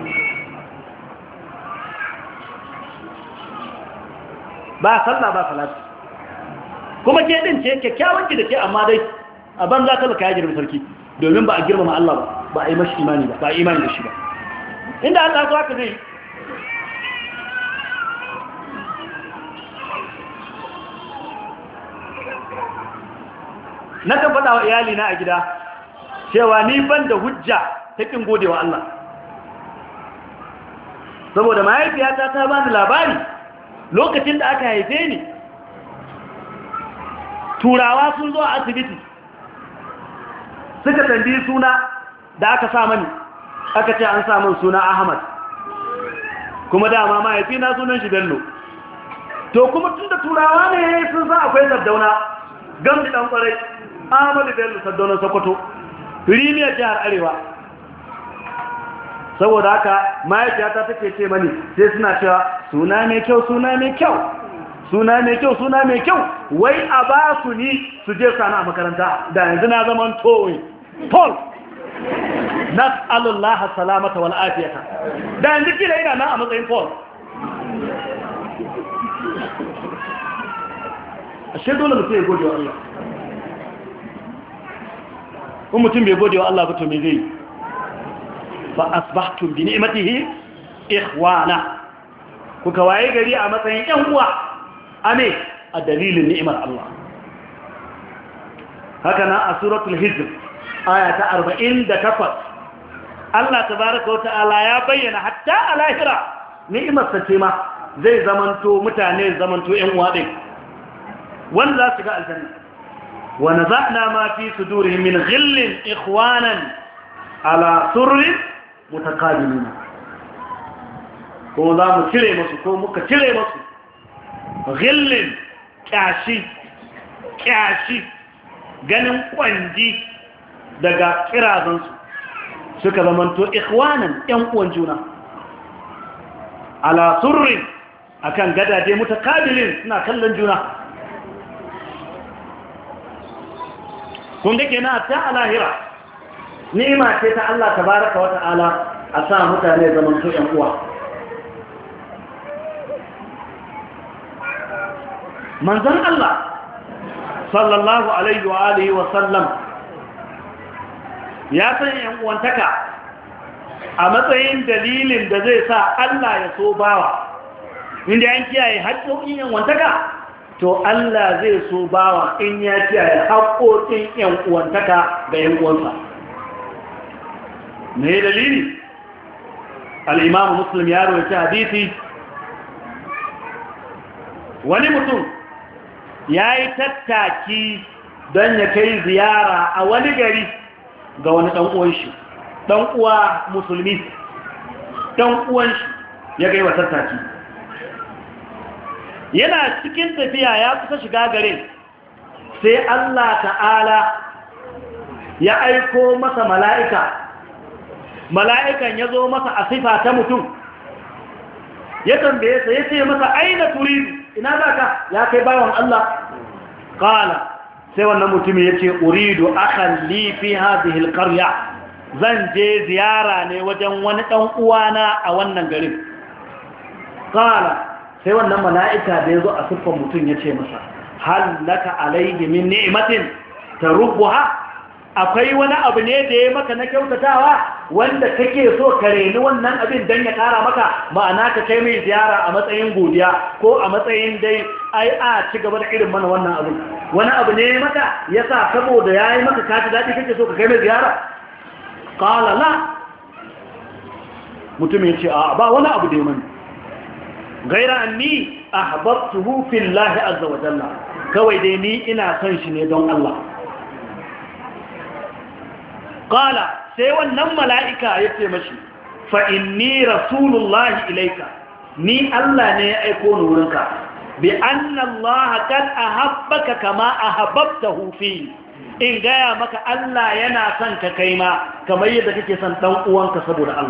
A: Ba sallah ba salati, kuma ke din ce kyakkyawan ki da ke, amma dai a banza talaka ya girma sarki, domin ba a girmama Allah ba, ba a yi mashi imani ba, ba a yi imani da shi ba. Inda Allah zuwa ka zai na kan faɗa wa iyalina a gida cewa ni ban da hujja ta ƙin gode wa Allah, saboda mahaifiyata ta bani labari lokacin da aka haife ni turawa sun zo a asibiti suka tambayi suna da aka sa mani, aka ce an sa min suna Ahmad, kuma dama mahaifina sunan shi Bello. To kuma tun da turawa ne sun sa akwai Sardauna gamdi dan kwarai Ahmadu Bello Sardauna Sokoto, Rimiyar jihar Arewa. Saboda haka mahaifiyata take ce mani sai suna cewa suna mai kyau, suna mai kyau, suna mai kyau, suna mai kyau, wai a ba su ni su je sana a makaranta, da yanzu na zaman towe Paul, nas'alullah salamata wal afiyata, da yanzu kila ina nan a matsayin Paul. Ashe dole mutum ya gode wa Allah, in mutum bai gode wa Allah ba to me zai? Fa asbahtum bi ni'matihi ikhwana, kuka waye gari a matsayin ƴan uwa ame a dalilin ni'imar Allah. Haka nan a suratul hijr aya ta 48 Allah tabaaraka wa ta'ala ya bayyana hatta a lahira ni'imar sa ce ma zai zamanto mutane zamanto ƴan uwa din wanda za su ga aljanna. Wa naza'na ma fi sudurihim min ghillin ikhwanan ala surrin mutakabilin, ko za mu cire masu, ko muka cire masu ghillin kyashi ganin kwanji daga kirazansu, suka zamanto ikhwanan yan uwan juna ala surrin akan gadaje mutakabilin suna kallon juna. kun ga kenan ta alahira ni'ima ce ta Allah tabaraka wa ta'ala a sa mutane zaman su ƴan uwa. Manzon Allah sallallahu alaihi wa alihi wa sallam ya san ƴan uwantaka a matsayin dalilin da zai sa Allah ya so bawa. Inda an kiyaye haƙƙoƙin ƴan uwantaka, to Allah zai so bawa in ya kiyaye haƙƙoƙin ƴan uwantaka ga ƴan uwansa. Me dalili? Al-Imam Muslim ya rawaita hadisi, wani mutum yayi tattaki don ya kai ziyara a wani gari ga wani dan uwan shi, dan uwa musulmi, dan uwan shi ya kai wa tattaki. Yana cikin tafiya ya kusa shiga garin, sai Allah ta'ala ya aiko masa mala'ika. Mala'ikan ya zo masa a sifa ta mutum, ya tambaye sa, ya ce masa aina turidu, ina za ka ya kai bawan Allah? Kala, sai wannan mutumin ya ce uridu akan lifi hazihil karya, zan je ziyara ne wajen wani ɗan uwana a wannan garin. Kala, sai wannan mala'ika da ya zo a siffan mutum ya ce masa, hal laka alaihi min ni'matin ta rubuha, akwai wani abu ne da ya maka na kyautatawa wanda kake so ka reni wannan abin don ya kara maka, ma'ana ka kai mai ziyara a matsayin godiya ko a matsayin dai ai a ci gaba da irin mana wannan abin. Wani abu ne maka ya sa saboda ya yi maka kaji daɗi kake so ka kai mai ziyara? Ƙala la, mutum ya ce a ba wani abu da ya mani, gaira an ni a habbtuhu fillahi azza wa jalla, kawai dai ni ina son shi ne don Allah. Ƙala, sai wannan mala'ika ya ce mashi, fa'inni rasulullahi ilaika, ni Allah ne ya aiko nurinka, bi an Allah kan a haɓaka kama a haɓabta hufi, in gaya maka Allah yana son ka kai ma, kamar yadda kake son ɗan uwanka saboda Allah.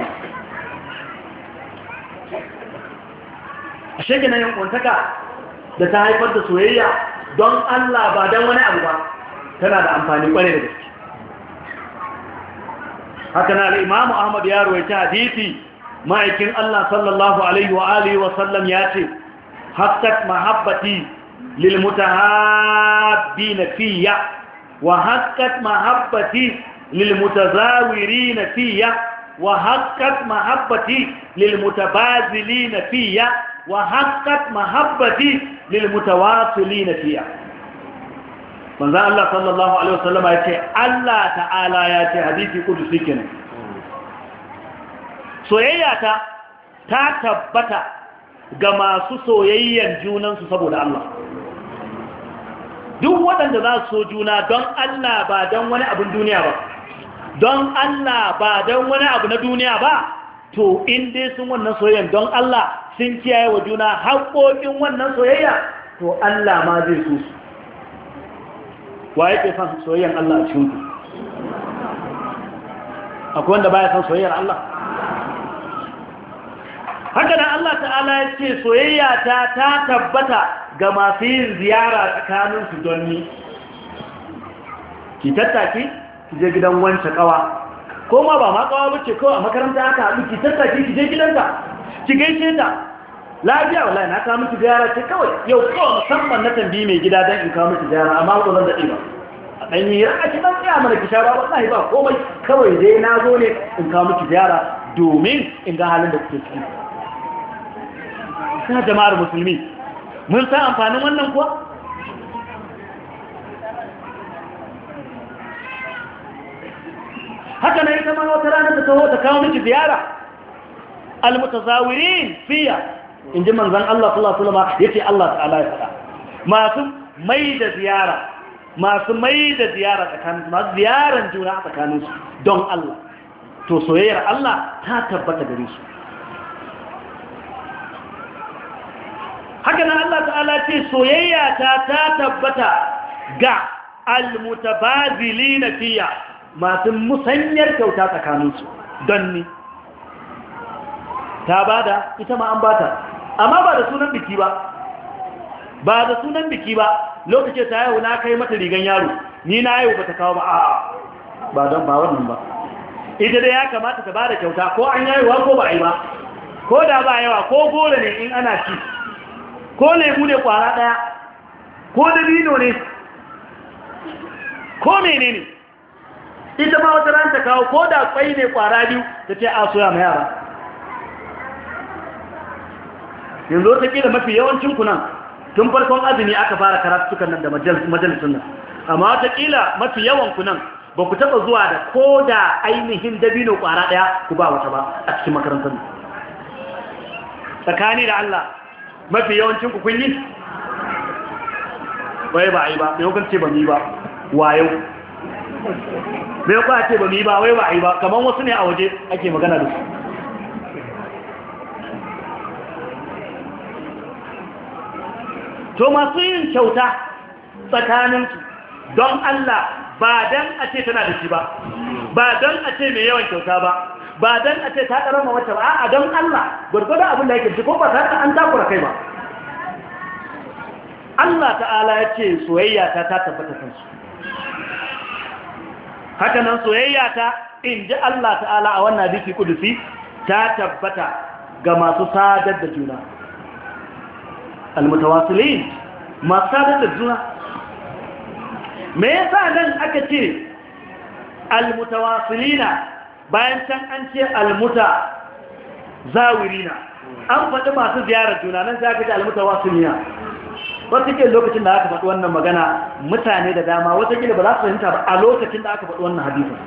A: A shege na yankuntaka da ta haifar da soyayya don Allah ba don wani abu ba, tana da amfani ƙwarai da gaske. haka na al-Imam Ahmad ya rawaita hadisi ma'aikin Allah sallallahu alaihi wa alihi wa sallam ya ce haqqat mahabbati lil mutahabbina fiyya wa haqqat mahabbati lil mutazawirina fiyya wa haqqat mahabbati lil mutabazilina fiyya wa haqqat mahabbati lil mutawasilina fiyya. manzo Allah sallallahu alaihi wasallam ya ce Allah ta'ala ya ce hadisi kudusi kenan soyayya ta tabbata ga masu soyayyan junansu saboda Allah duk waɗanda za su so juna don Allah ba don wani abin duniya ba don Allah ba don wani abu na duniya ba to in dai sun wannan soyayyan don Allah sun kiyaye wa juna haƙoƙin wannan soyayya to Allah ma zai so su wa yake son soyayyar Allah a cikin ku akwai wanda baya son soyayyar Allah haka nan Allah ta'ala ya ce soyayya ta tabbata ga masu yin ziyara tsakanin su don ni ki tattaki ki je gidan wancan kawa ko ma ba ma kawa bace kawai a makaranta haka haɗu ki tattaki ki je gidanka ki gaishe ta lafiya wallahi na kawo miki ziyara ce kawai yau kawai musamman na tambayi mai gida don in kawo miki ziyara amma ko zan daɗe ba a ɗan yi rana ki ɗan tsaya mana ki shara wallahi ba komai kawai dai na zo ne in kawo miki ziyara domin in ga halin da kuke ciki ta jama'ar musulmi mun san amfanin wannan kuwa haka na ita ma wata rana ta taho ta kawo miki ziyara almutazawirin fiya in ji manzan Allah sallallahu alaihi wasallam yace Allah ta'ala ya faɗa masu mai da ziyara tsakanin masu ziyaran juna tsakanin su don Allah to soyayyar Allah ta tabbata gare su haka nan Allah ta'ala ce soyayya ta tabbata ga almutabazilina fiya masu musanyar kyauta tsakanin su don ni ta bada ita ma an bata amma ba da sunan biki ba lokacin ta yau na kai mata rigan yaro ni na yau bata kawo ba a'a ba don ba wannan ba ita dai ya kamata ta bada kyauta ko an yayiwa ko ba ai ba ko da ba yawa ko gore ne in ana ci ko lemu ne kwara daya ko dabino ne ko menene ita ma wata ran ta kawo ko da kwai ne kwara biyu ta ce a soya ma yara yanzu wata kila mafi yawancin kunan tun farkon azumi aka fara karatukan nan da majalisun nan amma wata kila mafi yawan kunan ba ku taba zuwa da ko da ainihin dabino kwara daya ku ba wata ba a cikin makarantar nan tsakani da Allah mafi yawancin ku kun yi wai ba a yi ba mai hukun ce ba mu yi ba wayo mai hukun ce ba mu yi ba wai ba a yi ba kamar wasu ne a waje ake magana da su to masu yin kyauta tsakaninsu don Allah ba don a ce tana da shi ba don a ce mai yawan kyauta ba don a ce ta ƙarama wata ba a don Allah gwargwado abin da yake ji ko ba ta an takura kai ba Allah ta'ala ya ce soyayya ta tabbata kansu haka nan soyayya ta in ji Allah ta'ala a wannan hadisi kudusi ta tabbata ga masu sadar da juna almutawasilin masu sadar da juna me yasa nan aka ce almutawasilina bayan can an ce almutazawirina an faɗi masu ziyarar juna nan sai aka ce almutawasilina wata ke lokacin da aka faɗi wannan magana mutane da dama wata ke ba za su fahimta ba a lokacin da aka faɗi wannan hadisin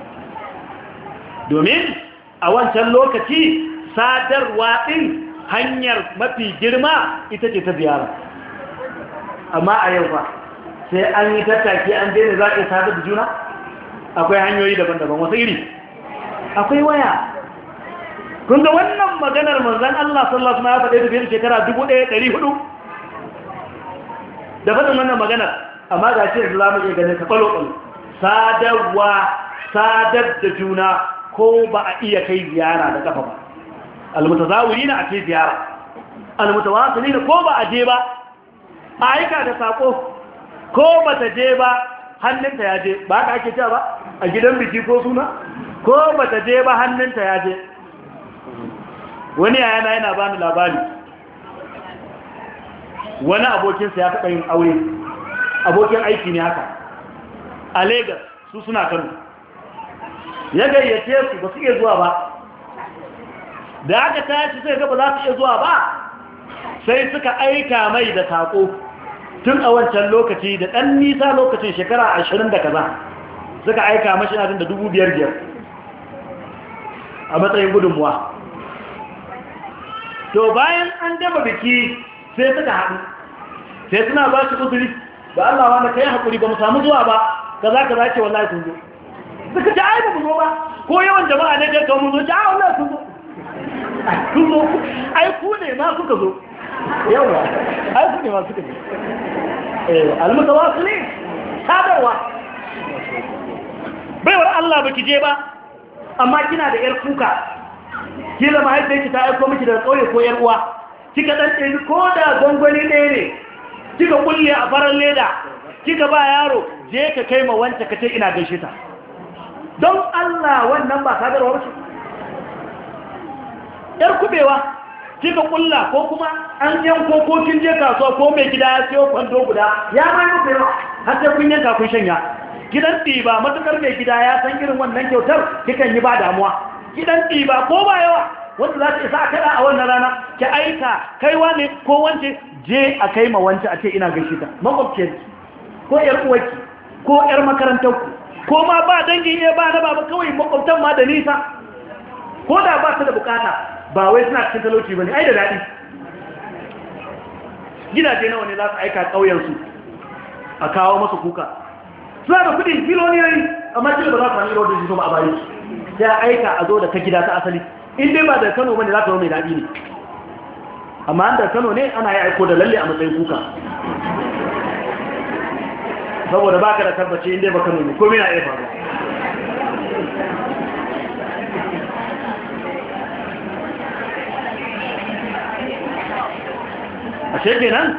A: domin a wancan lokaci sadarwa ɗin hanyar mafi girma ita ce ta ziyara amma a yau ba sai an yi tattaki an daina za a sadar da juna akwai hanyoyi daban-daban wasu iri akwai waya kun ga wannan maganar manzan Allah sallallahu alaihi wasallam ya faɗe da biyar shekara 1400 da faɗin wannan maganar amma ga shi yanzu za mu iya ganin ka ɓalo-ɓalo sadar da juna ko ba a iya kai ziyara da ƙafa ba almutazawirina a ce ziyara almutawasilina ko ba a je ba a aika da sako ko ba ta je ba hannunta ya je ba ka ake cewa ba a gidan biki ko suna ko bata je ba hannunta ya je. Wani yana yana bani labari, wani abokinsa ya taɓa yin aure, abokin aiki ne haka a Lagos, su suna Kano, ya gayyace su ba su iya zuwa ba. Da aka tashi sai ga ba za su iya zuwa ba, sai suka aika mai da saƙo tun a wancan lokaci da ɗan nisa lokacin shekara 20 da kaza, suka aika mashi na da 5,500 a matsayin gudunmuwa. To bayan an gama biki sai suka haɗu, sai suna ba shi uzuri da Allah wanda ka yi haƙuri ba mu samu zuwa ba, kaza kaza ce wallahi sun zo. Suka ce ai ba mu zo ba, ko yawan jama'a ne kai kawo mun zo, ce a wallahi sun zo. Sun zo, ai ku ne ma kuka zo. Yawa, ai ku ne ma suka zo. Almutawassili sadarwa. Baiwar Allah baki je ba, amma kina da yar kuka. Kila mahaifiyarki ta aiko miki daga kauye ko yar uwa. Kika dan ɗin ko da gwangwani ɗaya ne. Kika kulle a farar leda. Kika ba yaro je ka kai ma wanta kace ina gaishe ta. Don Allah wannan ba sadarwa ba ce. Yar kubewa kika kulla ko kuma an yanko ko kin je kasuwa ko mai gida ya siyo kwando guda ya ma yi kubewa har sai kun yanka kun shanya. Gidan ɗiba matukar mai gida ya san irin wannan kyautar kikan yi ba damuwa. Gidan ɗiba ko ba yawa wanda za ta isa a kada a wannan rana ki aika kai wane ko wance je a kai ma wance a ce ina gaishe ta makwabciyarki ko yar uwarki ko yar makarantarku ko ma ba dangin iya ba na baba kawai makwabtan ma da nisa ko da ba su da bukata ba wai suna cikin talauci ba ne ai da daɗi. Gidaje nawa ne za su aika ƙauyensu a kawo masu kuka suna da kudi filoni rai amma kila ba za su sami rawar da shi ba a bayi sai a aika a zo da ta gida ta asali in dai ba da Kano bane za ta zama mai daɗi ne, amma an da Kano ne ana yi aiko da lalle a matsayin kuka saboda baka da tabbaci in dai ba Kano ne komai na iya faruwa. Ashe kenan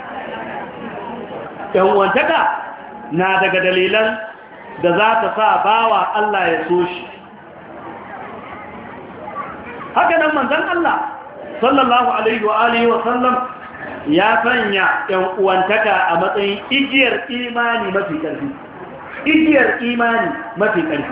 A: ‘yan'uwantaka na daga dalilan da za ta sa bawa Allah ya so shi. Haka nan manzon Allah sallallahu alaihi wa sallam ya sanya ‘yan'uwantaka a matsayin igiyar imani mafi ƙarfi. Igiyar imani mafi ƙarfi.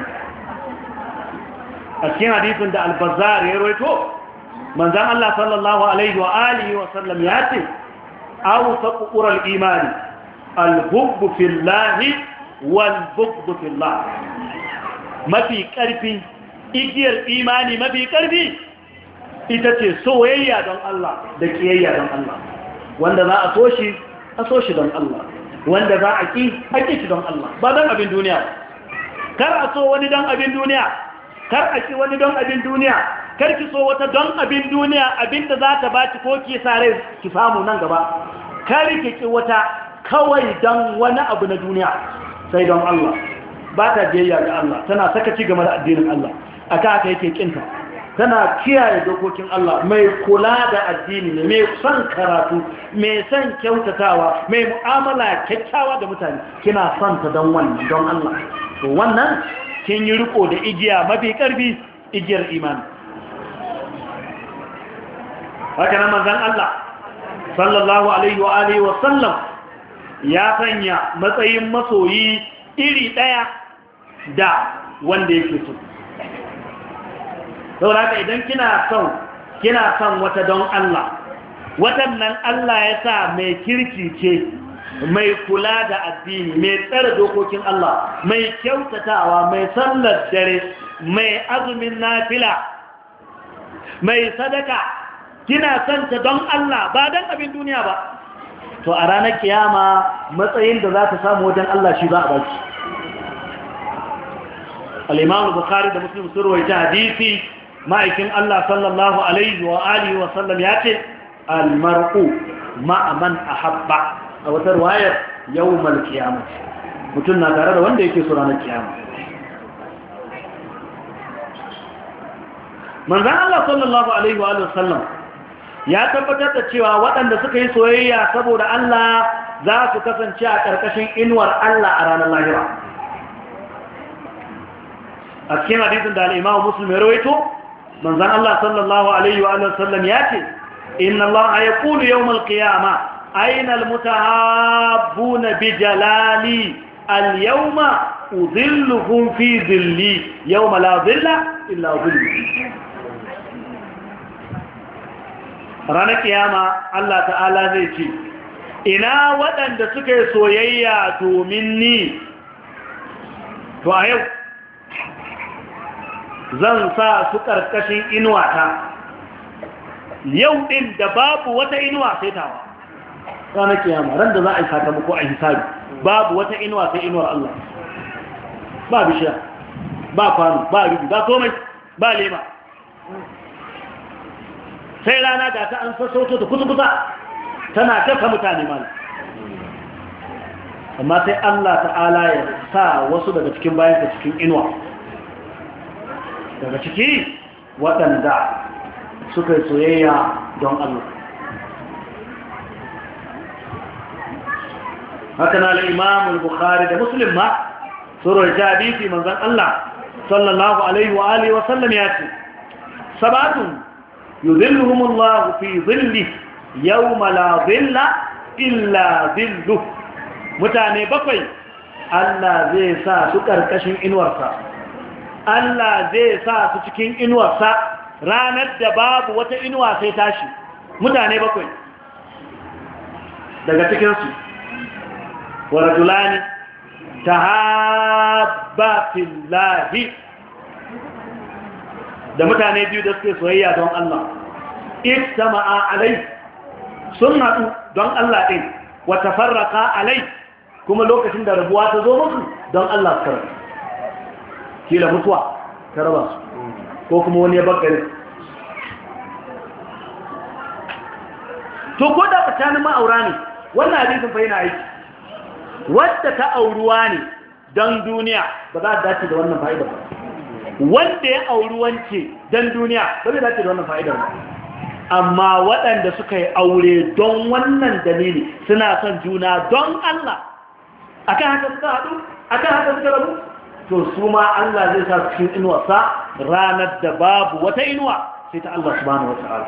A: A cikin hadisin da Al-Bazzar ya rawaito, manzan Allah sallallahu alaihi wa sallam ya ce awsaqu qural imani al-hubbu fillahi wal bughdu fillah. Mafi karfi igiyar imani mafi karfi ita ce soyayya don Allah da kiyayya don Allah. Wanda za a so shi don Allah, wanda za a ki shi don Allah, ba don abin duniya. Kar a so wani don abin duniya, kar a ki wani don abin duniya, kar ki so wata don abin duniya abinda za ta baki ko ki sare ki samu nan gaba. Kar ki ki wata kawai don wani abu na duniya, sai don Allah. Ba ta biyayya ga Allah, tana sakaci game da addinin Allah, aka haka yake kinta. Tana kiyaye dokokin Allah, mai kula da addini ne, mai son karatu, mai son kyautatawa, mai mu'amala kyakkyawa da mutane. Kina son ta don wannan, don Allah. To wannan kin yi riko da igiya mafi karfi, igiyar imani. Haka nan manzon Allah sallallahu alaihi wa sallam ya sanya matsayin masoyi iri daya da wanda yake so. Saboda haka idan kina son wata don Allah, watannan Allah ya sa mai kirki ce, mai kula da addini, mai tsare dokokin Allah, mai kyautatawa, mai sallar dare, mai azumin nafila, mai sadaka, kina son ta don Allah ba don abin duniya ba, to a ranar kiyama matsayin da za ta samu wajen Allah shi za a baki. Al-Imam Bukhari da Muslim sun rawaita hadisi, ma'aikin Allah sallallahu alaihi wa sallam ya ce al-mar'u ma'a man ahabba, a wata riwayar yawmal qiyamah, mutum na tare da wanda yake so ranar kiyama. Manzon Allah sallallahu alaihi wa sallam ya tabbatar da cewa waɗanda suka yi soyayya saboda Allah za su kasance a ƙarƙashin inuwar Allah a ranar lahira. a cikin hadisin da al-Imam Muslim ya rawaito manzon Allah sallallahu alaihi wa sallam ya ce inna Allah yaqulu yawm al-qiyamah ayna al-mutahabbuna bi jalali al-yawma udhilluhum fi dhilli yawma la dhilla illa dhilli. Ranar kiyama Allah ta'ala zai ce ina waɗanda suka yi soyayya domin ni, to a yau zan sa su ƙarƙashin inuwata, yau ɗin da babu wata inuwa sai tawa. Ranar kiyama ran da za a yi sakamako a hisabi babu wata inuwa sai inuwar Allah, ba bishiya, ba kwano, ba rubi, ba komai, ba lema, sai rana da ta an sassauto da kusa-kusa tana dafa mutane mana. Amma sai Allah ta'ala ya sa wasu daga cikin bayansa cikin inuwa, daga ciki waɗanda suka yi soyayya don Allah. Haka na al'imam al-Bukhari da Muslim ma surar hadisi manzan Allah sallallahu alaihi wa alihi wa sallam ya ce sabatun yuzilluhumullahu fi zilli yawma la zilla illa zilluh. Mutane bakwai Allah zai sa su ƙarƙashin inuwarsa, Allah zai sa su cikin inuwarsa ranar da babu wata inuwa sai tashi. Mutane bakwai daga cikinsu wa rajulani tahabba fillahi, da mutane biyu da suke soyayya don Allah, ijtama'a alai, sun haɗu don Allah ɗin, wa tafarraqa alai, kuma lokacin da rabuwa ta zo musu don Allah su karɓi. Kila mutuwa ta raba su, ko kuma wani ya bakare. To ko da tsakanin ma'aura ne, wannan hadisin fa yana aiki. Wadda ta auruwa ne don duniya ba za ta dace da wannan fa'idar ba. Wanda ya auri wance don duniya ba zai dace da wannan fa'idar ba. Amma waɗanda suka yi aure don wannan dalili suna son juna don Allah, akan haka suka haɗu, akan haka suka rabu, to su ma Allah zai sa cikin inuwarsa ranar da babu wata inuwa sai ta Allah subhanahu wa ta'ala.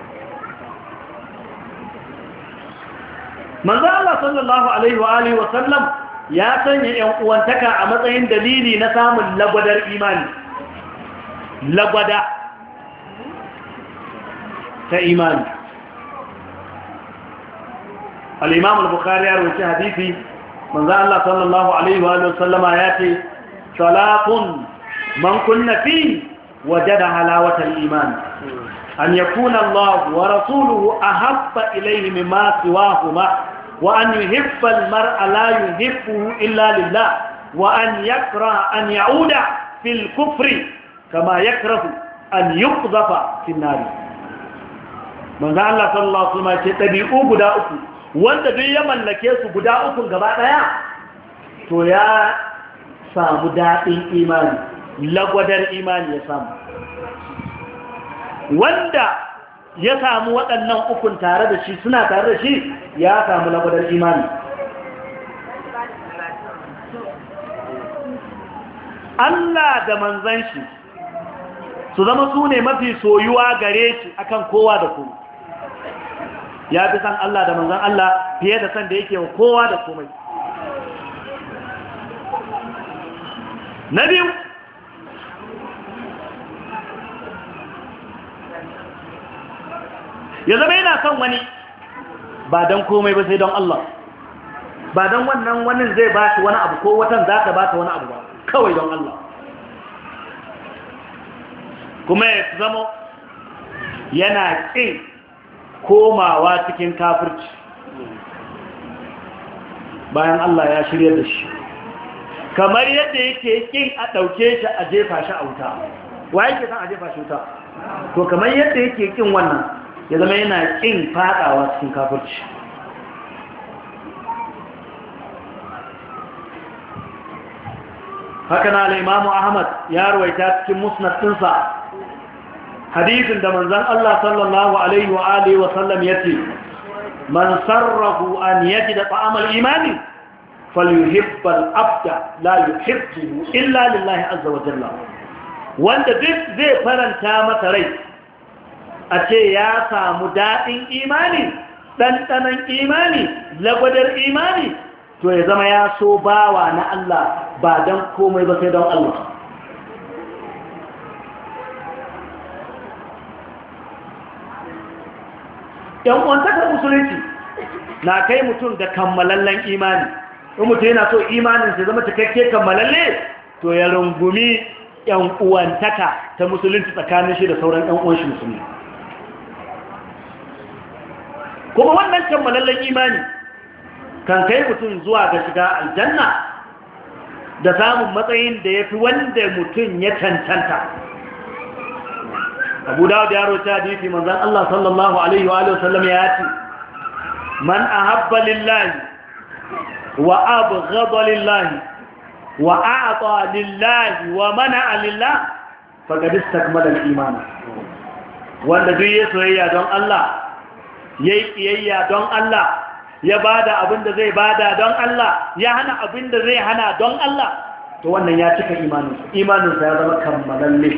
A: Manzo Allah sallallahu alaihi wa alihi wa sallam ya sanya ƴan uwantaka a matsayin dalili na samun lagwadar imani. Lagwada ta imani. Al-Imam al-Bukhari ya rawaita hadisi manzo Allah sallallahu alaihi wa alihi wa sallama ya ce salatun man kunna fi wajada halawatal iman an yakuna Allah wa rasuluhu ahabba ilayhi mimma siwahuma وأن يحب المرء لا يحبه إلا لله وأن يكره أن يعود في الكفر كما يكره أن يقذف في النار. من ذا الله صلى الله عليه وسلم تبيئوا بداؤكم وانت بي يملكيسوا بداؤكم قبعنا تو يا سامو دائن إيماني لقدر إيماني يا سامو وانت ya samu waɗannan ukun tare da shi suna tare da shi ya samu lagwadar imani. Allah da manzan shi su zama su ne mafi soyuwa gare shi akan kowa da kowa. Ya fi san Allah da manzan Allah fiye da san da yake wa kowa da komai. Na biyu, ya zama yana son wani ba don komai ba sai don Allah, ba don wannan wani zai ba shi wani abu ko watan za ta ba ta wani abu ba, kawai don Allah. Kuma ya zama yana ƙin komawa cikin kafirci bayan Allah ya shirya da shi, kamar yadda yake ƙin a ɗauke shi a jefa shi a wuta. Wa yake san a jefa shi wuta? To kamar yadda yake ƙin wannan ya zama yana ƙin faɗawa cikin kafirci. Haka na al'imamu Ahmad ya ruwaita cikin musnad ɗinsa hadisin da manzan Allah sallallahu Alaihi wa Alihi wasallam ya ce, Man sarrafu an yaji da ta'amal imani, falyuhibbal abda la yuhibbu illa lillahi azza wa jalla. wanda duk zai faranta masa rai a ce ya samu daɗin imani, ɗanɗanon imani, lagwadar imani, to ya zama ya so bawa na Allah ba don komai ba sai don Allah. ‘Yan'uwantakar musulunci na kai mutum da kammalallen imani, in mutum yana so imanin sai zama cikakke kammalalle, to ya rungumi ‘yan'uwantaka ta musulunci tsakanin shi da sauran ‘yan'uwan shi musulmi. Kuma wannan kammalallen imani kan kai mutum zuwa ga shiga aljanna da samun matsayin da ya fi wanda mutum ya cancanta. Abu Dawud ya rota hadisi manzon Allah sallallahu alaihi wa sallam ya ce, man ahabba lillahi wa abghada lillahi wa a'ta lillahi wa mana'a lillahi faqad istakmala al-iman. Wanda duk ya soyayya don Allah, yayi kiyayya don Allah, ya bada abin da zai bada don Allah, ya hana abin da zai hana don Allah, to wannan ya cika imaninsa ya zama kammalalle.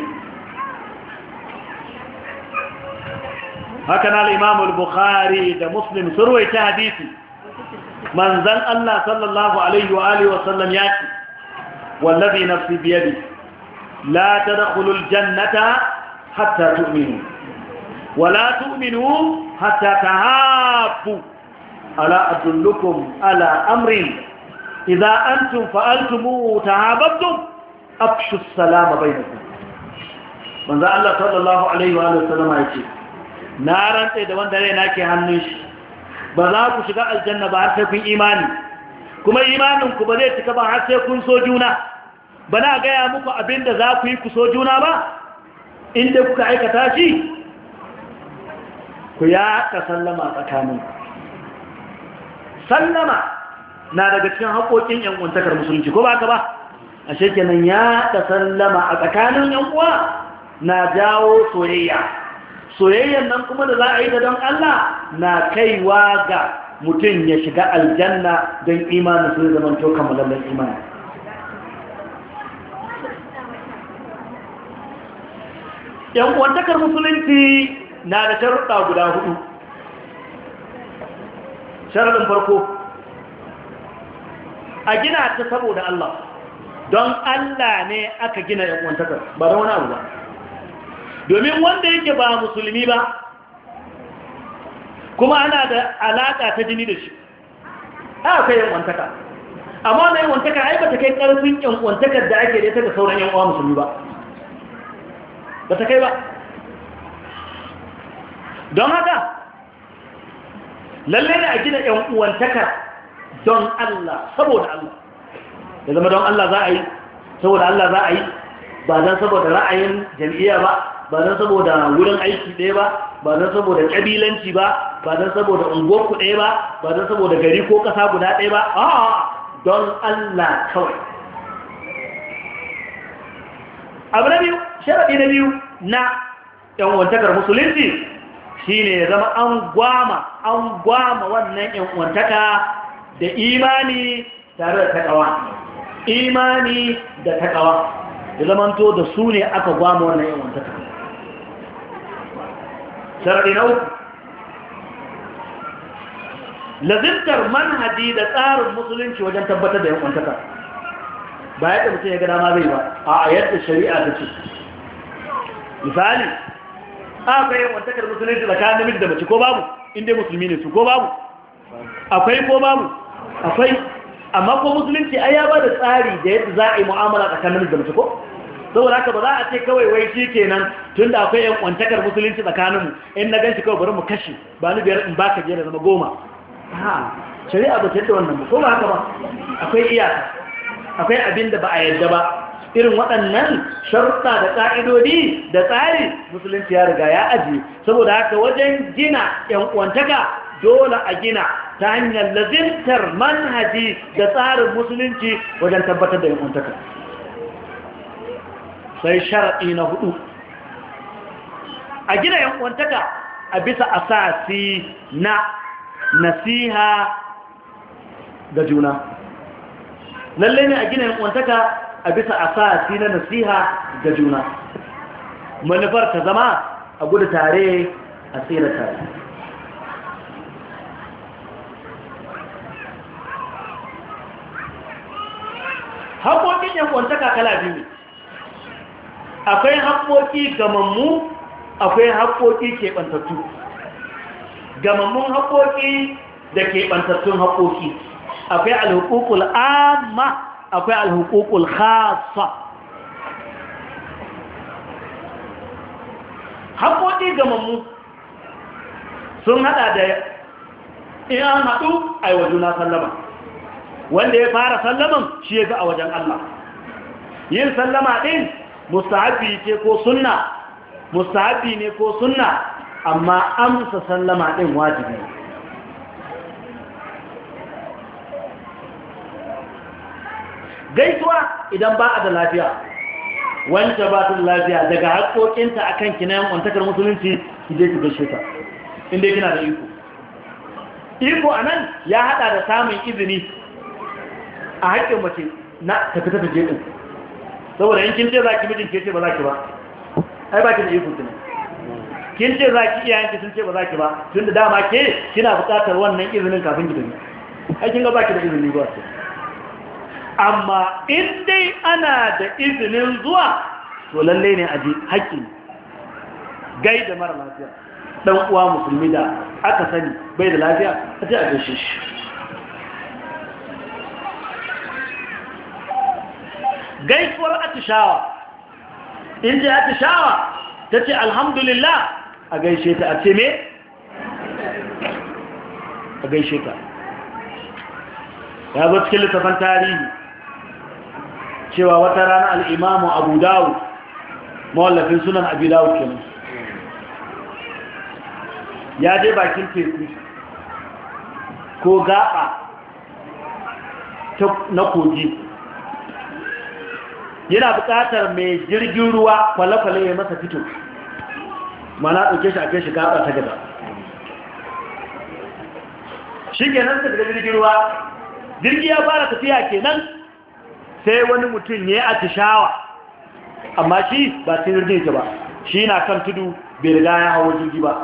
A: haka na al-Imam al-Bukhari da Muslim sun rawaita hadisi manzon Allah sallallahu alaihi wa alihi wa sallam ya ce wallazi nafsi bi yadi la tadkhulul jannata hatta tu'minu wa la tu'minu hatta tahabbu ala adullukum ala amrin idza antum fa'altumuhu tahabbtum afshu as-salama bainakum. manzo Allah sallallahu alaihi wa sallam ya ce na rantsa da wanda rai nake hannun shi ba za ku shiga aljanna ba har sai kun imani, kuma imanin ku ba zai cika ba har sai kun so juna. bana gaya muku abinda za ku yi ku so juna ba, inda kuka aikata shi ku ya ka sallama tsakanin. Sallama na daga cikin haƙoƙin yan uwantakar musulunci, ko ba ka ba? ashe kenan ya ka sallama a tsakanin yan uwa na jawo soyayya. Soyayyan nan kuma da za a yi ta don Allah na kaiwa ga mutum ya shiga aljanna don imanin su zaman to kamalallen imani. yan uwantakar musulunci na da sharuɗa guda 4. sharaɗin farko, a gina ta saboda Allah, don Allah ne aka gina yan uwantakar ba da wani abu ba. domin wanda yake ba musulmi ba kuma ana da alaƙa ta jini da shi akwai yan uwantaka, amma wannan yan uwantaka ai ba ta kai ƙarfin yan uwantakar da ake da ita da sauran yan uwa musulmi ba ta kai ba. don haka lalle ne a gina yan uwantaka don Allah, saboda Allah, da zama don Allah za a yi, saboda Allah za a yi, ba don saboda ra'ayin jam'iyya ba, ba don saboda wurin aiki ɗaya ba, ba don saboda ƙabilanci ba, ba don saboda unguwarku ɗaya ba, ba don saboda gari ko ƙasa guda ɗaya ba, don Allah kawai. abu na biyu, sharaɗi na biyu na ‘yan'uwantakar musulunci shi ne ya zama an gwama wannan ‘yan'uwantaka da imani tare da taƙawa. Imani da taƙawa ya zamanto da su ne aka gwama wannan ‘yan'uwantaka. sharaɗi na uku, lazimtar manhaji da tsarin musulunci wajen tabbatar da ‘yan'uwantaka. ba yadda mutum ya gada ma zai ba a yadda shari'a ta ce. misali aka yi wantakar musulunci tsakanin namiji da mace ko babu, inda musulmi ne su ko babu, akwai ko babu, akwai. amma ko musulunci ai ya ba da tsari da yadda za a yi mu'amala tsakanin namiji da mace ko, saboda haka ba za a ce kawai wai shi kenan tun da akwai yan wantakar musulunci tsakaninmu in na ganshi kawai bari mu kashe ba ni biyar in baka je da zama 10. shari'a ba ta yadda wannan ba, ko ba haka ba, akwai iyaka, akwai abin da ba a yadda ba. irin waɗannan sharuɗa da ƙa'idodi da tsari musulunci ya riga ya ajiye. saboda haka wajen gina ‘yan'uwantaka dole a gina ta hanyar lazimtar manhaji da tsarin musulunci wajen tabbatar da ‘yan'uwantaka. sai sharaɗi na 4, a gina ‘yan'uwantaka a bisa asasi na nasiha ga juna. lalle ne a gina ‘yan'uwantaka a bisa asasi na nasiha ga juna. manufar ta zama a gudu tare a tsira tare. Haƙoƙin yankwantaka kala biyu ne, akwai haƙoƙi gamammu, akwai haƙoƙi keɓantattu. Gamammun haƙoƙi da keɓantattun haƙoƙi, akwai alhuququl amma, akwai alhuququl khassa. Haƙoƙi gamammu sun haɗa da in an haɗu a yi wa juna sallama, wanda ya fara sallaman shi ya ga a wajen Allah. Yin sallama ɗin mustahabi ce ko sunna, mustahabi ne ko sunna, amma amsa sallama ɗin wajibi. Gaisuwa idan ba a da lafiya, wancan ba ta da lafiya, daga haƙoƙinta a kan kinayen ƙwantakar musulunci ki je ki gaishe ta, inda kina da iko. Iko a nan ya haɗa da samun izini a haƙƙin mace na tafi ta je ɗin, saboda yin kin ce za ki mijin ke ce ba za ki ba, ai ba ki da iko kina. Kin ce za ki iyayenki sun ce ba za ki ba, tun da dama ke kina buƙatar wannan izinin kafin ki tafi, ai kin ga ba ki da izini ba ce. Amma in dai ana da izinin zuwa, to lalle ne a ji haƙƙi gai da mara lafiya, ɗan uwa musulmi da aka sani bai da lafiya a ce a gaishe shi. Gaisuwar atishawa, in ce atishawa ta ce alhamdulillah a gaishe ta, a ce me? A gaishe ta. Ya zo cikin littafin tarihi cewa wata rana al'imamu Abu Dawud, mawallafin sunan Abu Dawud kenan, ya je bakin teku ko gaɓa na kogi, yana buƙatar mai jirgin ruwa kwale-kwale ya masa fito, mana ɗauke shi a kai shi gaɓa ta gaba. Shi kenan ta daga jirgin ruwa, jirgi ya fara tafiya kenan, sai wani mutum ya yi atishawa, amma shi ba sai jirgin ba, shi na kan tudu bai riga ya hawo jirgi ba.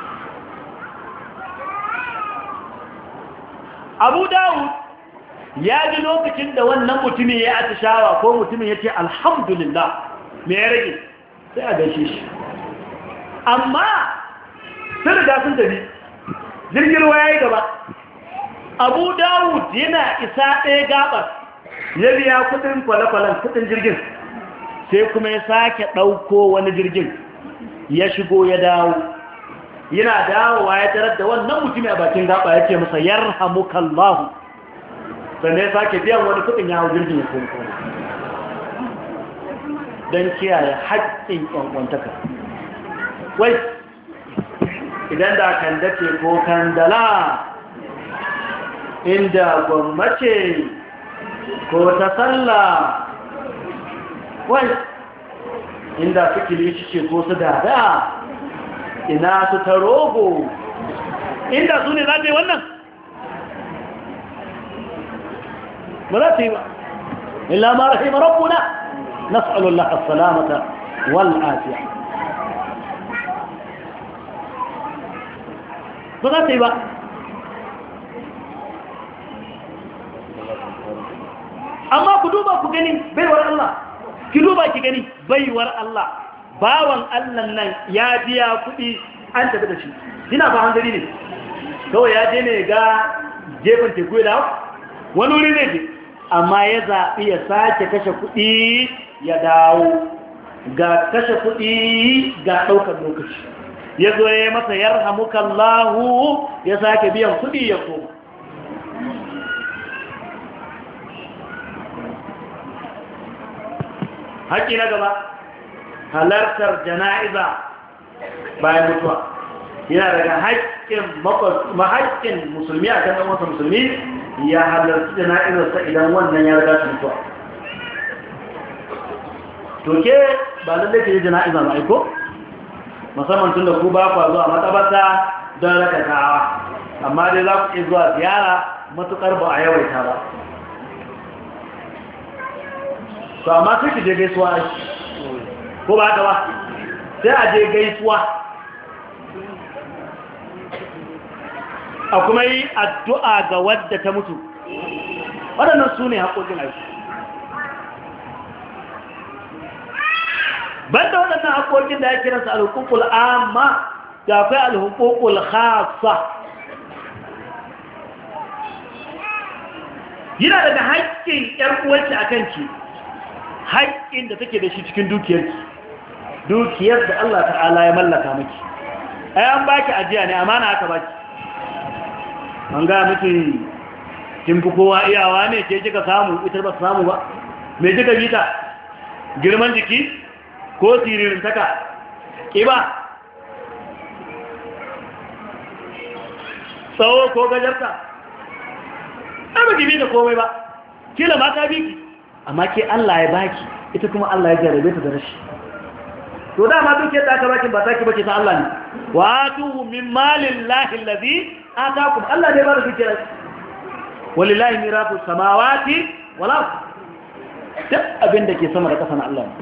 A: Abu Dawud ya ji lokacin da wannan mutumin ya atishawa ko mutumin ya ce alhamdulillah, me ya rage sai a gaishe shi. Amma sun riga sun tafi, jirgin ruwa ya yi gaba. Abu Dawud yana isa ɗaya gabar, ya biya kudin kwale-kwalen kudin jirgin, sai kuma ya sake ɗauko wani jirgin ya shigo ya dawo. Yana dawowa ya tarar da wannan mutum a bakin gaba ya ce masa yarhamukallahu, sannan ya sake biyan wani kudin ya hau jirgin ya kuma don kiyaye haƙƙin ƙwanƙwantaka. Wai idan da kan dace ko kan dala, inda gwammace ko ta sallah, wai inda su kilishi ce ko su dada, ina su ta rogo, inda su ne za ta yi wannan ba za ta yi ba. illa ma rahima rabbuna, nas'alullah as-salamata wal afiya. ba za ta yi ba. Amma ku duba ku gani baiwar Allah, ki duba ki gani baiwar Allah, bawan Allah nan ya biya kuɗi an tafi da shi, ina ba hanzari ne kawai ya je ne ga gefen teku da wani wuri ne je, amma ya zaɓi ya sake kashe kuɗi ya dawo, ga kashe kuɗi ga ɗaukar lokaci, ya zo ya yi masa yarhamukallahu, ya sake biyan kuɗi ya koma. haƙƙi na gaba, halartar jana'iza bayan mutuwa yana daga haƙƙin musulmi a kan ɗanwansa musulmi ya halarci jana'izarsa idan wannan ya riga mutuwa. To ke ba lallai ke yi jana'iza ba aiko? Musamman tun da ku ba kwa zuwa matsabarta don raka gawa, amma dai za ku iya zuwa ziyara matuƙar ba a yawaita ba. To amma sai ki je gaisuwa aiki ko ba haka ba, sai a je gaisuwa a kuma yi addu'a ga wadda ta mutu. Waɗannan su ne haƙoƙin aiki. Banda waɗannan haƙoƙin da ya kiransa alhukukul amma da akwai alhukukul khasa. Yana daga haƙƙin ‘yar'uwarki a kanki, haƙƙin da take da shi cikin dukiyarki, dukiyar da Allah ta'ala ya mallaka maki. Ai, an baki ajiya ne, amana aka baki. An ga miki kin fi kowa iyawa ne ke kika samu, ita ba samu ba. Me kika bita? Girman jiki ko siririn taka? Ƙiba? Tsawo ko gajarta? Ai ba ki bi da komai ba, kila ma ta biki, amma ke Allah ya baki, ita kuma Allah ya jarabe ta da rashi. To dama duk yadda aka baki ba taki bace ta Allah ne. Wa atuhu min malillahi allazi atakum. Allah ne ba da dukiya. Walillahi mirasu samawati wal ard. Duk abin da ke sama da ƙasa na Allah ne.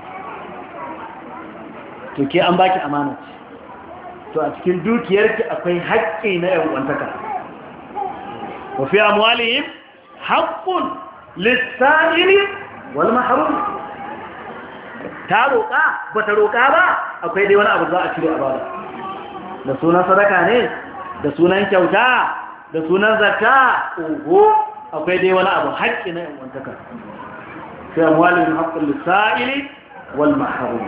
A: To ke an baki amana ce. To a cikin dukiyarki akwai haƙƙi na ƴan uwantaka. Wa fi amwalihim haqqun lis-sa'ili wal mahrum. Ta roƙa ba ta roƙa ba, akwai dai wani abu za a cire a bada. Da sunan sadaka ne, da sunan kyauta, da sunan zakka, oho, akwai dai wani abu haƙƙi na ƴan'uwantaka. Fi amwalihim haqqun lis-sa'ili wal mahrum.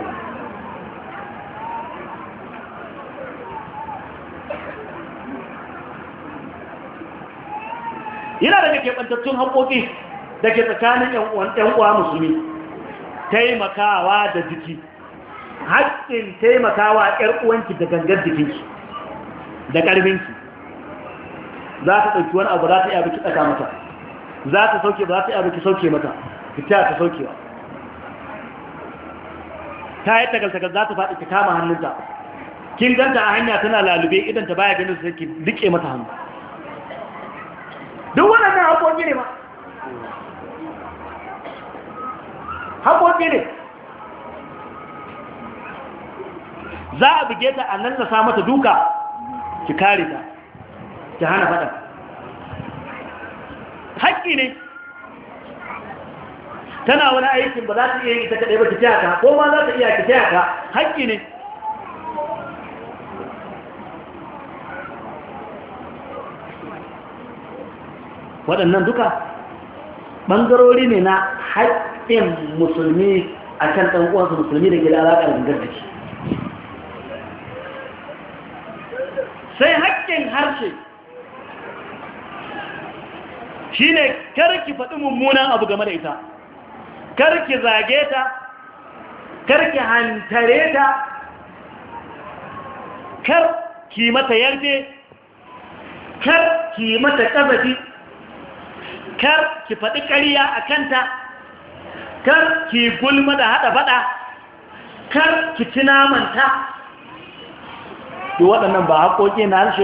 A: Yana daga keɓantattun haƙoƙi da ke tsakanin ‘yan uwa musulmi, taimakawa da jiki, haƙƙin taimakawa ‘yar uwanki da gangar jikinki, da ƙarfinki. Za ta ɗauki wani abu za ta iya biki ɗaka mata, za ta sauke ba za ta iya biki sauke mata, ki taya ta saukewa. Ta yi tagal-tagal za ta faɗi ki kama hannunta, kin ganta a hanya tana lalube idan ta baya ganin sai ki riƙe mata hannu. Duk waɗannan haƙoƙi ne ma, haƙoƙi ne. Za a buge ta a nan da sa mata duka, ki kare ta, ki hana faɗa. Haƙƙi ne. Tana wani aikin ba za ta iya yi ta kaɗai ba ki taya ta, ko ma za ta iya ki taya ta, haƙƙi ne. Waɗannan duka ɓangarori ne na haƙƙin musulmi a kan ɗan'uwansu musulmi da ke da alaƙar gangar jiki. Sai haƙƙin harshe shi ne karki faɗi mummunan abu game da ita, karki zage ta, karki hantare ta, karki mata yarje, karki mata ƙazafi, kar ki faɗi ƙarya a kanta, kar ki gulma da haɗa faɗa, kar ki ci namanta. Yi waɗannan ba haƙoƙi na harshe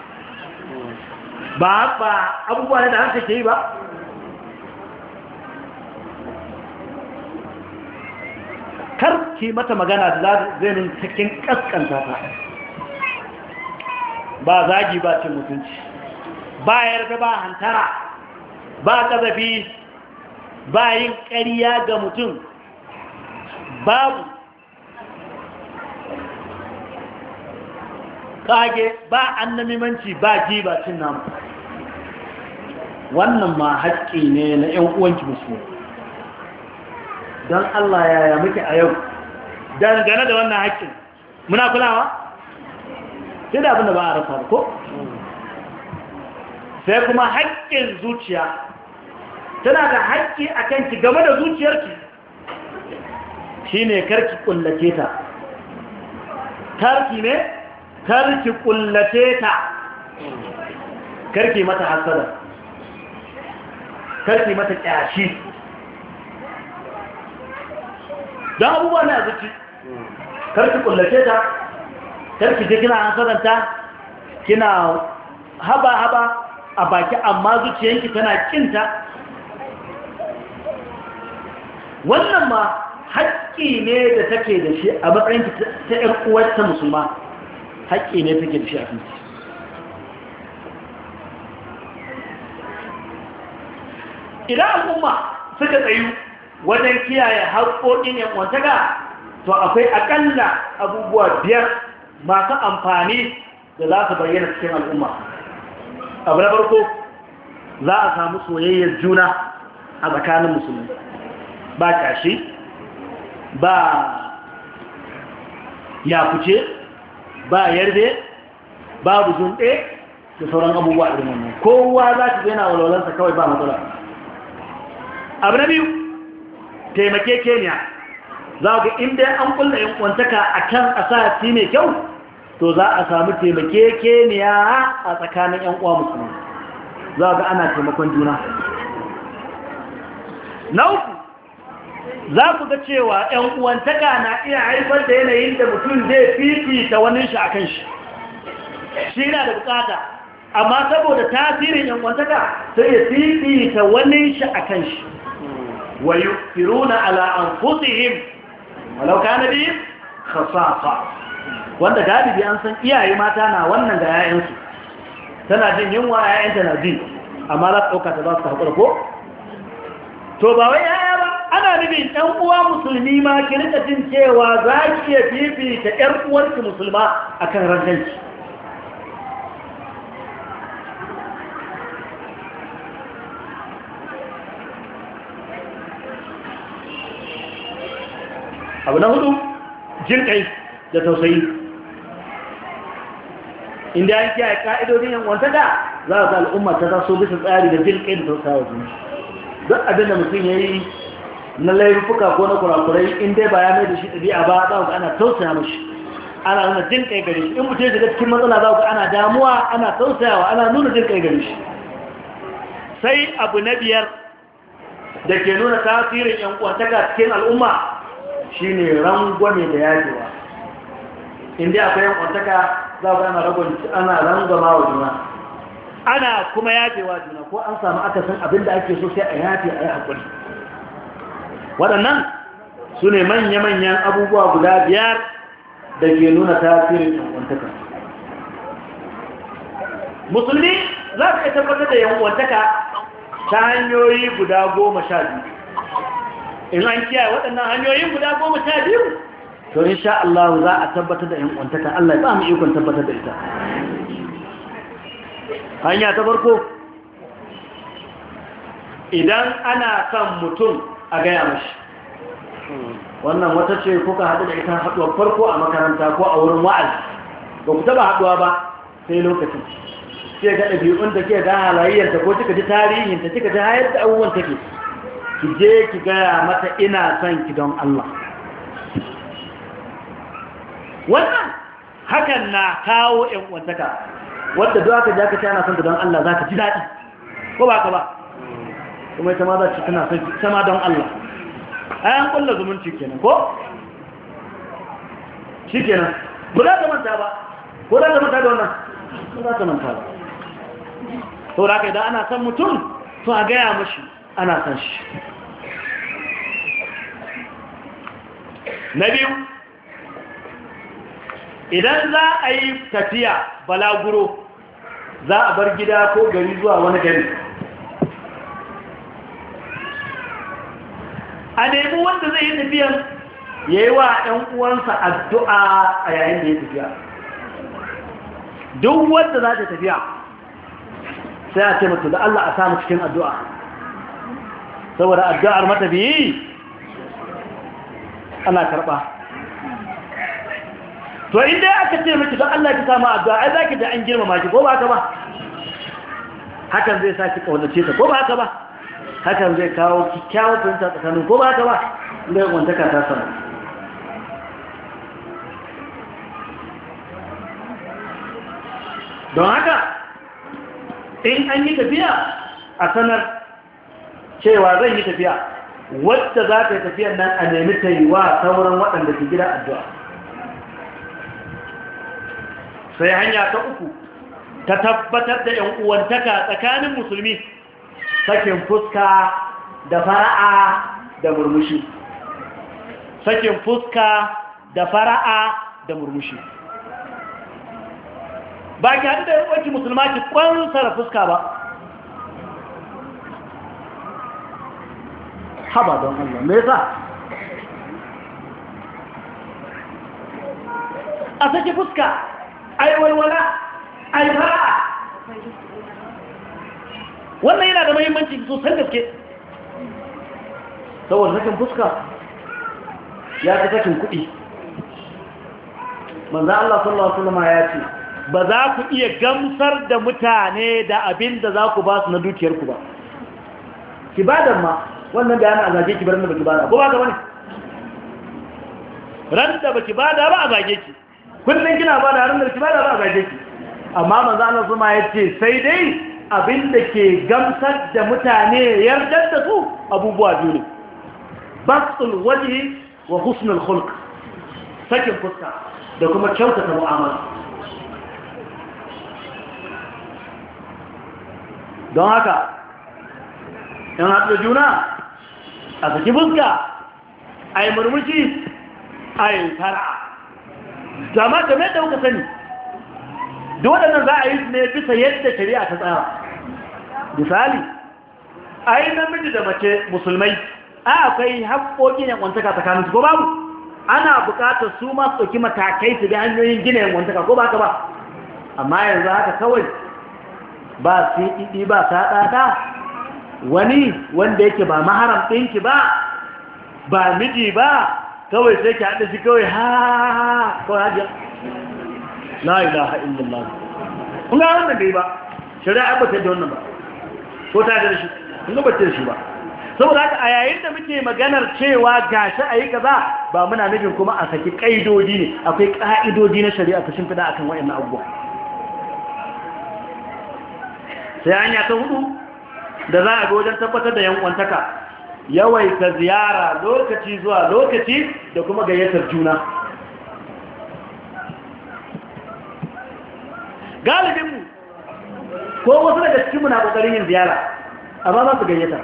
A: ba, ba abubuwa ne da harshe ke yi ba. Kar ki mata magana da zai nun cikin ƙasƙanta ta, ba zagi ba cin mutunci, ba yarda ba hantara, ba ƙazafi, ba yin ƙarya ga mutum, babu ƙage, ba annamimanci, ba ji ba cin namu. Wannan ma haƙƙi ne na ‘yan uwanki musulmi. Don Allah yaya muke a yau dangane da wannan haƙƙin, muna kulawa? Sai da abin da ba a rasa ko? Sai kuma haƙƙin zuciya. Tana da haƙƙi a kanki game da zuciyarki, shi ne karki ƙullace ta. Karki ne? Karki ƙullace ta, karki mata hasada, karki mata ƙyashi. Don abubuwa na zuci, karki ƙullace ta, karki je kina hasadanta, kina haba-haba a baki amma zuciyanki tana kinta. Wannan ma haƙƙi ne da take da shi a matsayin ta ‘yar uwarta musulma haƙƙi ne take da shi a kanci. Idan al'umma suka tsayu wajen kiyaye haƙƙoƙin yan'uwantaka, to akwai aƙalla abubuwa 5 masu amfani da za su bayyana cikin al'umma. Abu na farko, za a samu soyayyar juna a tsakanin musulmi, ba ƙyashi, ba yakuce, ba yarbe, babu zunɗe da sauran abubuwa irin wannan. Kowa za ta yana walwalansa kawai ba matsala. Abu na biyu, taimake keniya. Za ga inda an kulla yankwantaka a kan asasi mai kyau, to za a samu taimake keniya a tsakanin ‘yan uwa musulmi. Za ga ana taimakon juna. Na uku, za ku ga cewa ‘yan uwantaka na iya haifar da yanayin da mutum zai fifita wani shi a kan shi. Shi na da bukata, amma saboda tasirin ‘yan uwantaka sai ya fifita wani shi a kan shi. Wa yufiruna ala anfusihim walau kana bihim khasasa, wanda galibi an san iyaye mata na wannan ga yayansu, tana jin yunwa yayanta na ji, amma za su dauka ta za su hakura ko to ba wai yaya ba, ana nufin ɗan uwa musulmi ma ki rika jin cewa za ki iya fifita ƴar uwarki musulma akan ranganci. Abu na hudu, jin kai da tausayi. Inda ya kiyaye ka'idodin yan'uwantaka, za a ga al'umma ta taso bisa tsari da jin kai da tausawa juna. Duk abin da mutum ya yi na laifuka ko na kurakurai, in dai ba ya mai da shi ɗabi'a ba, za ga ana tausaya mashi, ana nuna jin kai gare shi. In mutum ya shiga cikin matsala, za ga ana damuwa, ana tausayawa, ana nuna jin kai gare shi. Sai abu na 5 da ke nuna tasirin yan'uwantaka cikin al'umma shi ne rangwame da yajewa. Inda akwai yan'uwantaka, za ku ana rangwama wa juna, ana kuma yajewa juna, ko an samu akasin abin da ake so sai a yafe a yi haƙuri. Waɗannan su ne manya-manyan abubuwa guda 5 da ke nuna tasirin yan'uwantaka. Musulmi za ka iya tabbatar da yan'uwantaka ta hanyoyi guda 12. In an kiyaye waɗannan hanyoyin guda 12, to insha Allah za a tabbatar da yan'uwantaka. Allah ya ba mu ikon tabbatar da ita. Hanya ta farko, idan ana son mutum a gaya mashi, wannan wata ce kuka haɗu da ita haɗuwar farko a makaranta ko a wurin wa'azi, ba ku taɓa haɗuwa ba sai lokacin. Ke ga ɗabi'un da ke ga halayyarta ko kika ji tarihinta, kika ji hayar da abubuwan take, ki je ki gaya mata ina son ki don Allah. Wannan hakan na kawo ‘yan'uwantaka, wadda duk aka jaka ana son ta don Allah za ka ji daɗi, ko ba ka ba? Kuma ita ma za ci tana son sama don Allah. Ayan ƙulla zumunci kenan, ko? Shi kenan, ba za ta manta ba, ko za ta manta da wannan? Ba za ta manta ba. To da aka idan ana son mutum, to a gaya mashi ana son shi. Na biyu, idan za a yi tafiya balaguro, za a bar gida ko gari zuwa wani gari, a nemi wanda zai yi tafiyan ya yi wa ɗan uwansa addu'a a yayin da ya tafiya. Duk wanda za ta tafiya sai a ce mutu da Allah a samu cikin addu'a, saboda addu'ar matafiyi ana karɓa. To inda aka ce miki don Allah ki samu addu'a, ai za ki da an girmama ki, ko ba haka ba? Hakan zai sa ki ƙaunace ta, ko ba haka ba? Hakan zai kawo kyakkyawar fahimta tsakanin, ko ba haka ba? Inda wantaka ta samu. Don haka, in an yi tafiya a sanar cewa zan yi tafiya, wadda za ta yi tafiyan nan a nemi ta yi wa sauran waɗanda ke gida addu'a. Sai hanya ta uku, ta tabbatar da ‘yan'uwantaka tsakanin musulmi, sakin fuska da fara'a da murmushi. Sakin fuska da fara'a da murmushi ba ki haɗu da yawanci musulma ki kwansara fuska ba haba don Allah me yasa a saki fuska ai walwala ai fara wannan yana da muhimmanci sosai gaske saboda sakin fuska ya fi sakin kuɗi manzo Allah sallallahu alaihi wasallam ya ce ba za ku iya gamsar da mutane da abin da za ku ba su na dukiyarku ba kibadan ma wannan bayanin a zage ki bar da baki bada ko ba ga wani ran da baki bada ba a zage ki kullun kina bada ran da baki bada ba a zage ki amma manzo Allah kuma ya ce sai dai abin da ke gamsar da mutane yardar da su abubuwa biyu ne basul wajhi wa husnul khulq sakin fuska da kuma kyautata mu'amala don haka in haɗu juna a saki fuska a yi murmushi a yi fara zama game da kuka sani da waɗannan za a yi ne bisa yadda shari'a ta tsara misali a yi namiji da mace musulmai akwai haƙoƙi ne kwantaka tsakanin su ko babu ana buƙatar su masu ɗauki matakai su bi hanyoyin gina yin kwantaka ko ba ka ba amma yanzu haka kawai ba siɗiɗi ba saɗaɗa wani wanda yake ba maharam ɗinki ba miji ba kawai sai ki haɗa shi kawai kawai hajjiyar la ilaha illallah kun ga wannan bai ba shari'a ba ta da wannan ba ko ta da shi kun ga ba ta da shi ba saboda haka a yayin da muke maganar cewa gashi a yi kaza ba muna nufin kuma a saki ƙa'idodi ne akwai ƙa'idodi na shari'a ta shimfiɗa akan waɗannan abubuwa sai hanya ta hudu da za a ga wajen tabbatar da yankwantaka yawaita ziyara lokaci zuwa lokaci da kuma gayyatar juna galibinmu ko wasu daga cikinmu na ƙoƙarin yin ziyara amma za su gayyata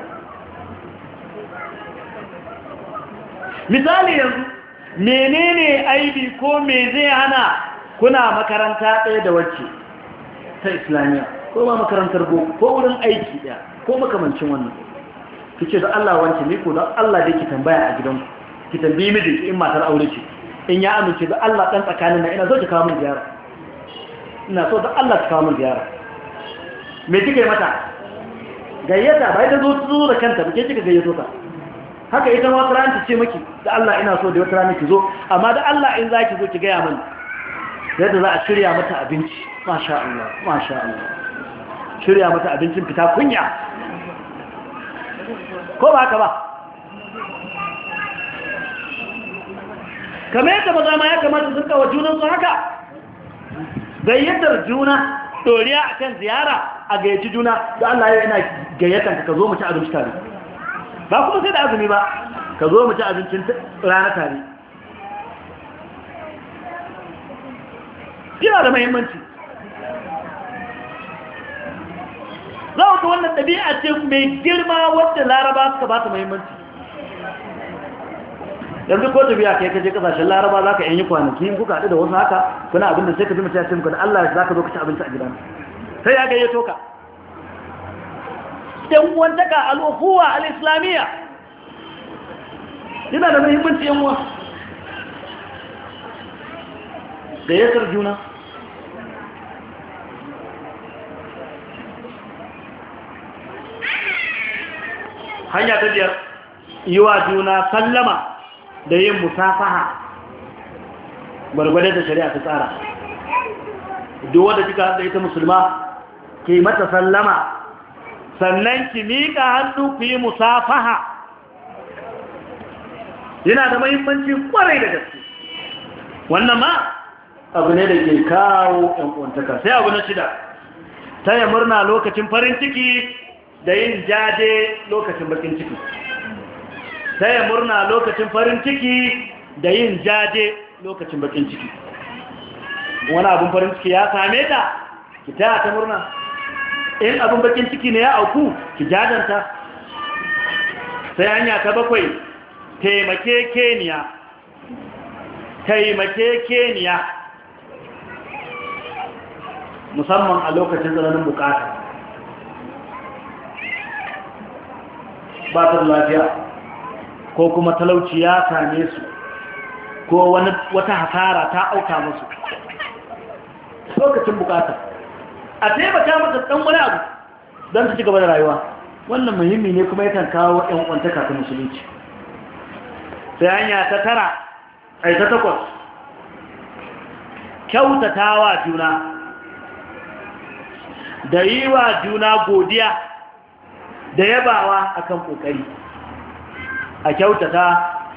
A: misali yanzu menene aibi ko me zai hana kuna makaranta ɗaya da wacce ta islamiyya ko ma makarantar boko ko wurin aiki ɗaya ko makamancin wannan kice da Allah wance ne ko da Allah da yake tambaya a gidanku ki tambayi miji in matar aure ce in ya amince da Allah dan tsakanin na ina so ki kawo min ziyara ina so da Allah ki kawo min ziyara me kike mata gayyata bai da zo da kanta ba ke kika gayyato ta haka ita ma wata ta ce miki da Allah ina so da wata rana ki zo amma da Allah in zaki zo ki gaya mani yadda za a shirya mata abinci masha Allah masha Allah shirya mata abincin fita kunya ko ba haka ba kamar yadda maza ma ya kamata sun kawo junansu haka gayyatar juna doriya akan ziyara a gayyaci juna da Allah ya ina gayyatar ka zo mu ci abinci tare ba kuma sai da azumi ba ka zo mu ci abincin rana tare yana da muhimmanci za ku wannan ɗabi'a ce mai girma wadda laraba suka ba ta muhimmanci yanzu ko tafiya kai kaje kasashen laraba za ka yi kwanaki kuka haɗu da wasu haka kuna abin da sai ka fi mutu ya ce muku da Allah za ka zo ka ci abinci a gidan sai ya gayyato ka yan uwantaka al'ukuwa al'islamiyya yana da muhimmanci yan uwa gayyatar juna hanya ta biyar yi wa juna sallama da yin musafaha gwargwadon da shari'a ta tsara duk wanda kika haɗa ita musulma ke mata sallama sannan ki miƙa hannu ku yi musafaha yana da mahimmanci kwarai da gaske wannan ma abu ne da ke kawo ‘yan'uwantaka sai abu na shida taya murna lokacin farin ciki da yin jaje lokacin bakin ciki taya murna lokacin farin ciki da yin jaje lokacin bakin ciki wani abin farin ciki ya same ta ki taya ta murna in abin bakin ciki ne ya auku ki jajanta sai hanya ta bakwai taimake keniya taimakekeniya musamman a lokacin tsananin bukata ba ta lafiya ko kuma talauci ya same su ko wata hasara ta auka musu lokacin bukata a taimaka mata dan wani abu don ta ci gaba da rayuwa wannan muhimmi ne kuma yakan kawo ƴan kwantaka ta musulunci sai hanya ta takwas kyautatawa juna da yi wa juna godiya da yabawa akan kokari a kyautata.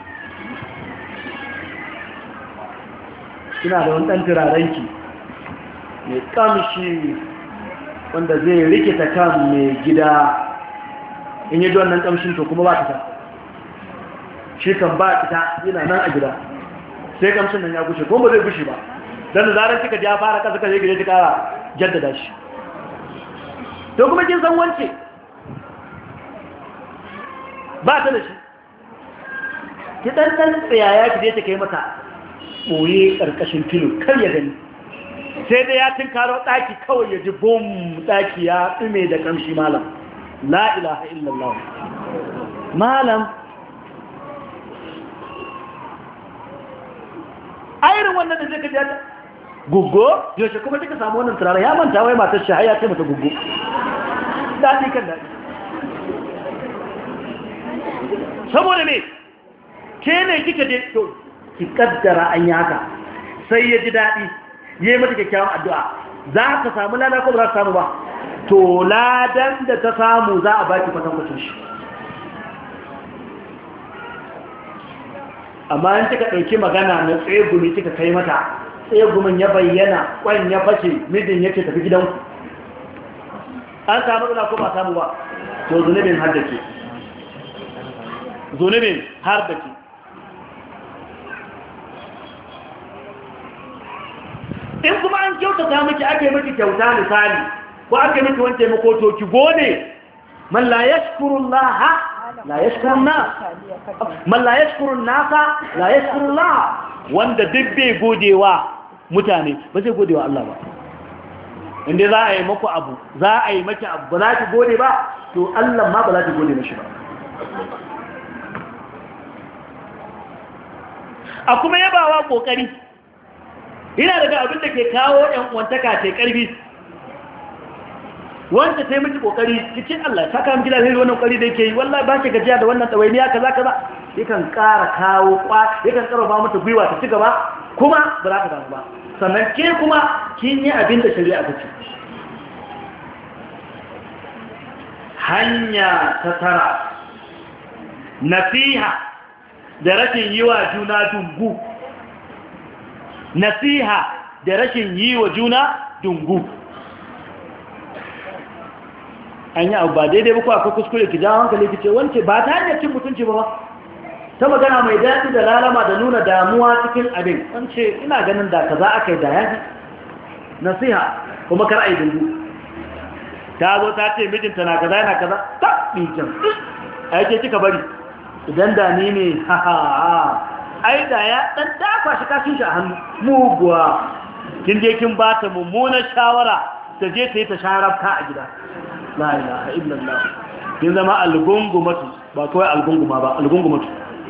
A: kina da wani ɗan turarenki mai kamshi wanda zai rikita kan mai gida in yi wannan kamshin to kuma ba fita shi kan ba fita yana nan a gida sai kamshin nan ya gushe kuma ba zai gushe ba don da zarar kika ya fara kasa kashe gida ki kara jaddada shi to kuma kin san wance ba ta da shi ki ɗan tsayaya ki je ta kai mata ɓoye ƙarƙashin filo kar ya gani sai dai ya tinkaro ɗaki kawai ya ji bom ɗaki ya ɗume da ƙamshi malam la ilaha illallah malam irin wannan da zai kaji guggo yaushe kuma kika samu wannan turare ya manta wai matar shi ya ce mata guggo daɗi kan daɗi saboda me ke ne kika je to ki kaddara an yi haka sai ya ji daɗi ya yi mata kyakkyawan addu'a za ta samu lada ko ba za ta samu ba to ladan da ta samu za a baki kwatankwacin shi amma in kika ɗauki magana na tsegumi kika kai mata tsegumin ya bayyana kwan ya fashe midin ya ce tafi gidanku an samu ɗuna ko ba samu ba to zunubin har da ke zunubin har da ke in kuma an kyautata miki ake miki kyauta misali ko ake miki wani taimako to ki gode man la yashkurullaha la yashkurun nas man la yashkurun nasa la yashkurullah wanda duk bai godewa mutane ba zai godewa Allah ba inda za a yi maku abu za a yi maki abu ba za ki gode ba to Allah ma ba za ki gode mashi ba a kuma yabawa kokari ina daga abin da ke kawo ‘yan uwantaka ce ƙarfi wanda ta yi miki ƙoƙari cikin Allah ta kama gida zai wannan ƙoƙari da yake yi wallahi ba ke gajiya da wannan ɗawainiya kaza kaza yakan ƙara kawo yakan ƙara ba mata gwiwa ta ci gaba kuma ba za ta damu ba sannan ke kuma kin yi abin da shari'a ta ce hanya ta tara nasiha da rashin yi wa juna dungu nasiha da rashin yi wa juna dungu an yi abu ba daidai ba ko akwai kuskure ki jawo hankali ki ce wance ba ta hanyar cin mutunci ba ta magana mai daɗi da lalama da nuna damuwa cikin abin wance ina ganin da kaza aka yi da yaji nasiha kuma kar a yi dungu ta zo ta ce mijinta na kaza yana kaza ta ɗinkin a yake kika bari idan da ni ne ha ha ai da ya dan dafa shi kashin shi a hannu muguwa kin je kin ba ta mummunar shawara ta je ta yi ta sharafka a gida la ilaha illallah kin zama algungumatu ba kawai algunguma ba algungumatu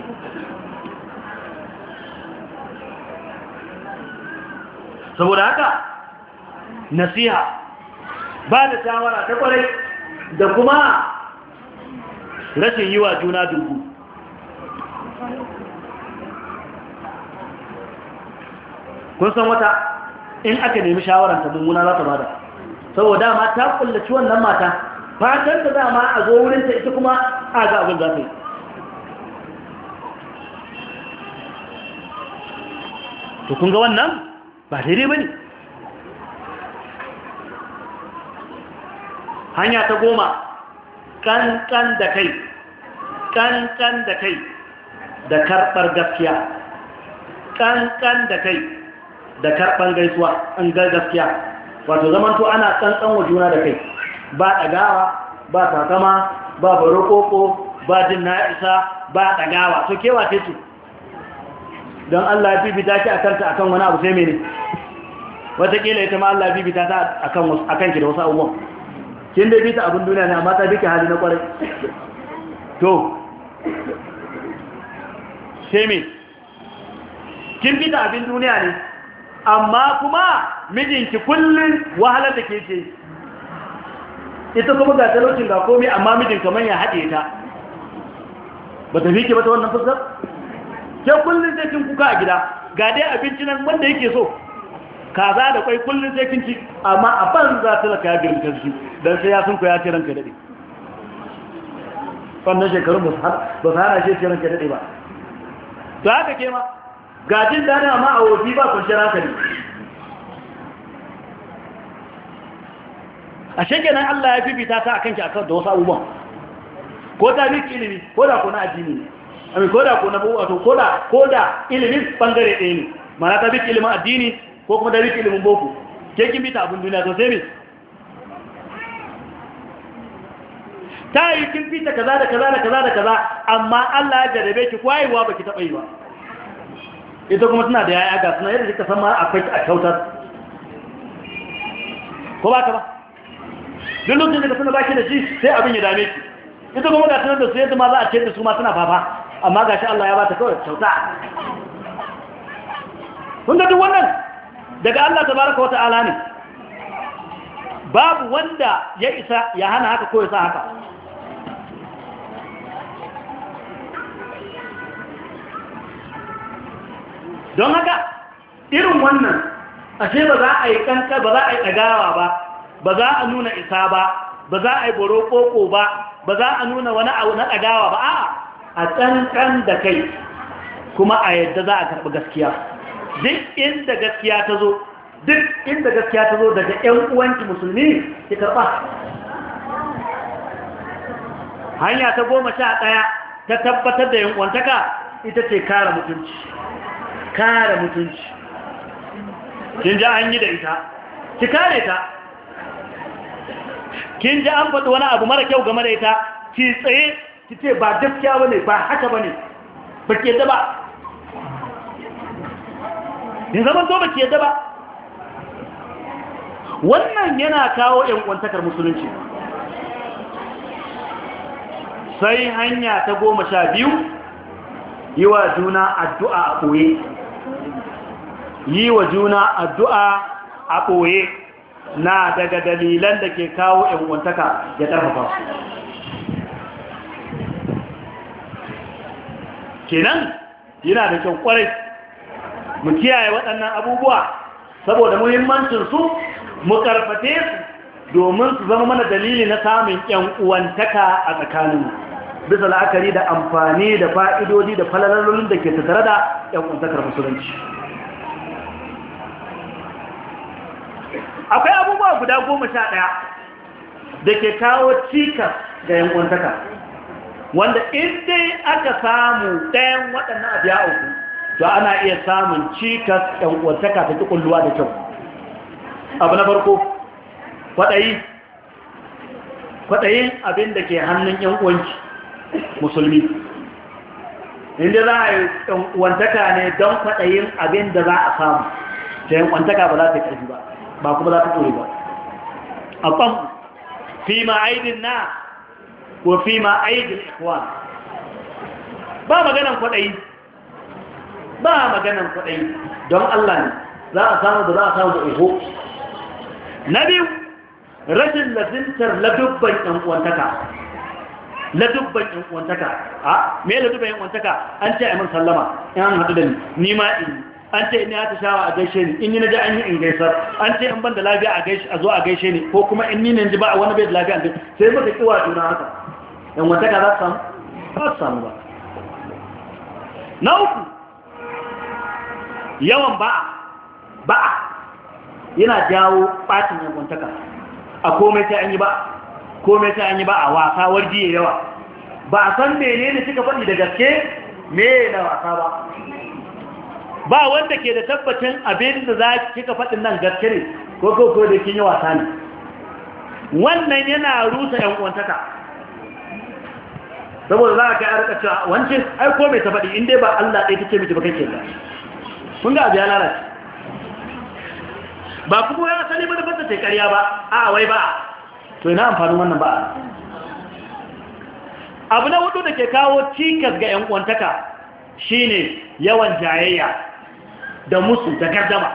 A: saboda haka nasiha ba da shawara ta kwarai da kuma rashin yi wa juna dubu kun san wata in aka nemi shawaranta mummuna za ta bada saboda ma ta kullaci wannan mata fatan da dama a zo wurinta ita kuma a ga abin za ta yi to kun ga wannan ba daidai ba ne hanya ta 10 kankan da kai kankan da kai da karɓar gaskiya kankan da kai da karɓar gaisuwa an ga gaskiya wato zamanto ana tsantsan wa juna da kai ba ɗagawa ba takama ba barokoko ba jin na'isa ba ɗagawa to kewa ce su don Allah ya bibita ki akan ta akan wani abu sai mene wataƙila ita ma Allah ya bibita ta akan ki da wasu abubuwan kin dai bita abin duniya ne amma ta biki hali na kwarai to sai me kin bita abin duniya ne amma kuma mijinki kullum wahalar da ke ce ita kuma ga talaucin ga komai amma mijin kamar ya haɗe ta ba ta fike ba ta wannan fuskar ke kullum sai kin kuka a gida ga dai abinci nan wanda yake so kaza da kwai kullum sai kin ci amma a banza talaka ya girka shi dan sai ya sunku ya ce ranka dade wannan shekarun ba su hana shi ce ranka dade ba to haka ke ma gajin da ne amma a wofi ba kwanciyar hankali a shekenan Allah ya fifita ta akan ki akan da wasu abubuwan ko ta miki ilimi ko da ko na addini ne amin ko da ko na wato ko da ilimin bangare ɗaya ne mana ta miki ilimin addini ko kuma da miki ilimin boko ke kin bita abin duniya to sai me ta yi kin fita kaza da kaza da kaza da kaza amma Allah ya jarabe ki kwayewa baki taɓa yi ba ita kuma tana da yaya ga suna yadda kika san ma akwai a kyautar ko ba ka ba duk lokacin da ka suna baki da shi sai abin ya dame ki ita kuma ga sanar da su yadda ma za a ce da su ma suna fafa amma ga shi Allah ya ba ta kawai kyauta kun ga duk wannan daga Allah tabaraka wa ta'ala ne babu wanda ya isa ya hana haka ko ya sa haka don haka irin wannan ashe ba za a yi kanka ba za a yi ɗagawa ba za a nuna isa ba za a yi borokoko ba za a nuna wani abu na ɗagawa ba a ƙanƙan da kai kuma a yadda za a karɓi gaskiya duk inda gaskiya ta zo daga 'yan uwanki musulmi ki karɓa hanya ta 11 ta tabbatar da yankwantaka ita ce kare mutunci kin ji an yi da ita ki kare ta kin ji an faɗi wani abu mara kyau game da ita ki tsaye ki ce ba gaskiya bane ba haka bane ba ke yadda ba in zaman to ba ke yadda ba wannan yana kawo yankwantakar musulunci sai hanya ta 12 yi wa juna addu'a a ɓoye yi wa juna addu'a a ɓoye na daga dalilan da ke kawo ‘yan'uwantaka ya ƙarfafa kenan yana da kyau ƙwarai mu kiyaye waɗannan abubuwa saboda muhimmancinsu mu ƙarfafe su domin su zama mana dalili na samun ‘yan'uwantaka a tsakaninmu bisa la'akari da amfani da fa'idodi da falalalolin da ke tattare da ‘yan'uwantakar musulunci akwai abubuwa guda 11 da ke kawo cikas ga yankuntaka wanda in dai aka samu ɗayan waɗannan abu ya uku to ana iya samun cikas yankuntaka ta kulluwa da kyau abu na farko kwaɗayin abin da ke hannun yankuwanci musulmi inda za a yi yankuntaka ne don kwaɗayin abin da za a samu ta yankuntaka ba za ta ƙarfi ba kuma za ta ƙuri ba a ɓan fi ma'aidin na ko fi ma'aidin ikwan ba maganan kwaɗayi don Allah ne za a samu da za a samu da iho na biyu rashin lazimtar ladubban ƴan'uwantaka a me ladubban ƴan'uwantaka an ce a min sallama in an haɗu da ni ma in an ce in ya ta shawa a gaishe ni in yi na ji an yi in gaisar an ce in ban da lafiya a zo a gaishe ni ko kuma in ni ne ji ba a wani bai da lafiya a gaishe sai muka kiwa juna haka yan wata ka za su samu ba na uku yawan ba'a yana jawo ɓacin yankwantaka a komai sai an yi ba a wasa warji yawa ba a san menene suka faɗi da gaske me na wasa ba wanda ke da tabbacin abin da za kika faɗin nan gaske ne ko da kin yi wasa ne wannan yana rusa yankuwantaka saboda za ka kai arka cewa wance ai ko mai ta faɗi in dai ba Allah ɗaya take miki ba kake da kun ga abu ya lalace ba kuma ya sani ba da fata ta ƙarya ba a wai ba to ina amfanin wannan ba abu na hudu da ke kawo cikas ga ‘yan uwantaka shine yawan jayayya da musu da gardama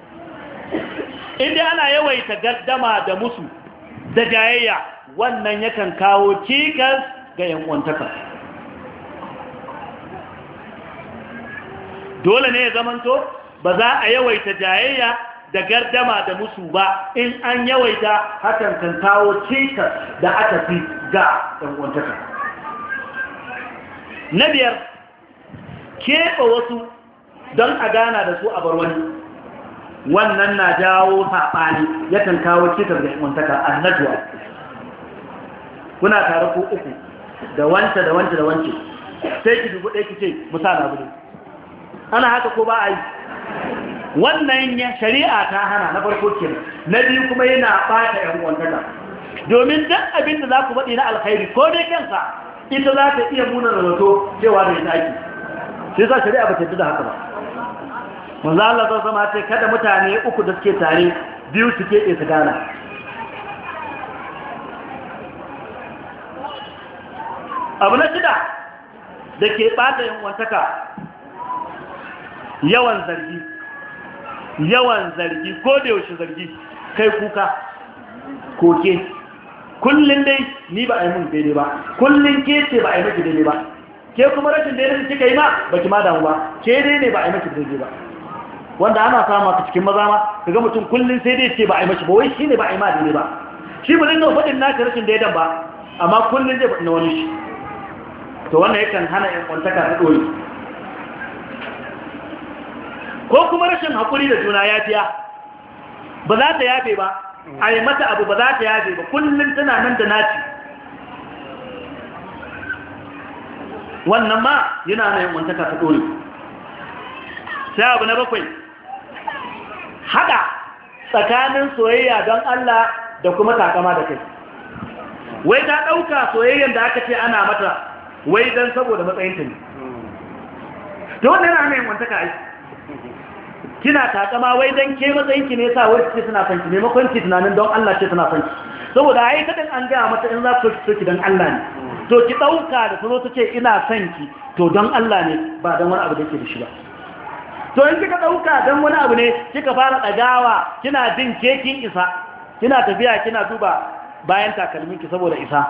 A: inda ana yawaita gardama da musu da jayayya wannan yakan kawo cikas ga ‘yan uwantaka dole ne ya zamanto ba za a yawaita jayayya da gardama da musu ba in an yawaita hakan kan kawo cikas da aka fi ga ‘yan uwantaka na biyar keɓe wasu don a gana da su a bar wani wannan na jawo saɓani yakan kawo cikas da imantaka a najuwa kuna tare ko uku da wance da wance da wance sai ki dubu ɗaya ki ce musala bude ana haka ko ba a yi wannan shari'a ta hana na farko ke na biyu kuma yana ɓata ‘yan uwantaka domin duk abin da za ku faɗi na alkhairi ko dai kansa ita za ta iya muna da zato cewa da ita ake shi sa shari'a ba ta yi da haka ba manzo Allah ta sama ce kada mutane uku da suke tare biyu su keɓe su gana abu na shida da ke ɓata yin wantaka yawan zargi ko da yaushe zargi kai kuka koke kullum dai ni ba a yi mun daidai ba kullum ke ce ba a yi maki daidai ba ke kuma rashin daidai da kika yi ma ba ki ma damu ba ke dai ne ba a yi maki daidai ba wanda ana samu ka cikin maza ma ka ga mutum kullum sai dai ce ba a yi maki ba wai shi ne ba a yi ma daidai ba shi ba zai faɗin naka rashin daidan ba amma kullum zai faɗi na wani shi to wannan yakan hana yan kwantaka ta ɗori ko kuma rashin haƙuri da juna yafiya ba za ta yafe ba a yi mata abu ba za ta yafe ba kullum tana nan da naci wannan ma yana na yin wantaka ta ɗore sai abu na bakwai haɗa tsakanin soyayya don Allah da kuma takama da kai wai ta ɗauka soyayyan da aka ce ana mata wai don saboda matsayinta ne ta wannan yana na yin wantaka aiki kina takama wai dan ke matsayinki ne yasa wai ce tana son ki maimakon ki tunanin don Allah ce tana son ki saboda ai kadin an ga mata in za ku so ki dan Allah ne to ki dauka da tazo ta ce ina son ki to don Allah ne ba dan wani abu da yake da shi ba to in kika dauka dan wani abu ne kika fara dagawa kina jin kekin isa kina tafiya kina duba bayan takalminki saboda isa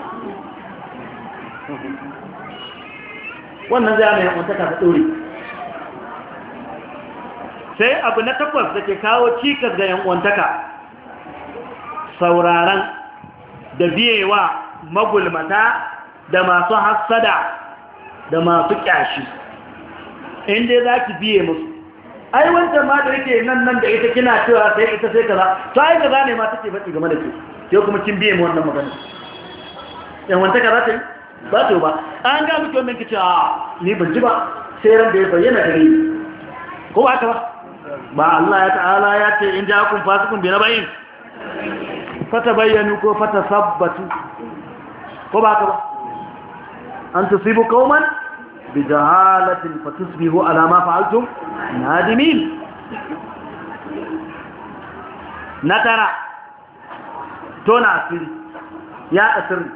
A: wannan zai mai wantaka ta dore sai abu na takwas da ke kawo cikas ga yan'uwantaka sauraron da biyewa magulmata da masu hassada da masu kyashi inda za ki biye musu ai wancan ma da yake nan da ita kina cewa sai ita sai kaza to ai kaza ne ma take faɗi game da ke sai kuma kin biye mu wannan magana yan'uwantaka za ta yi ba ta yi ba an ga miki wannan kici a ni ban ji ba sai ran da ya bayyana gare ni ko ba haka ba Allah ya ta'ala ya ce in ja'akum fasiqun bi nabain fatabayyanu ko fatasabbatu ko ba ka ba an tusibu qauman bi jahalatin fatusbihu ala ma fa'altum nadimin natara tona asiri ya asiri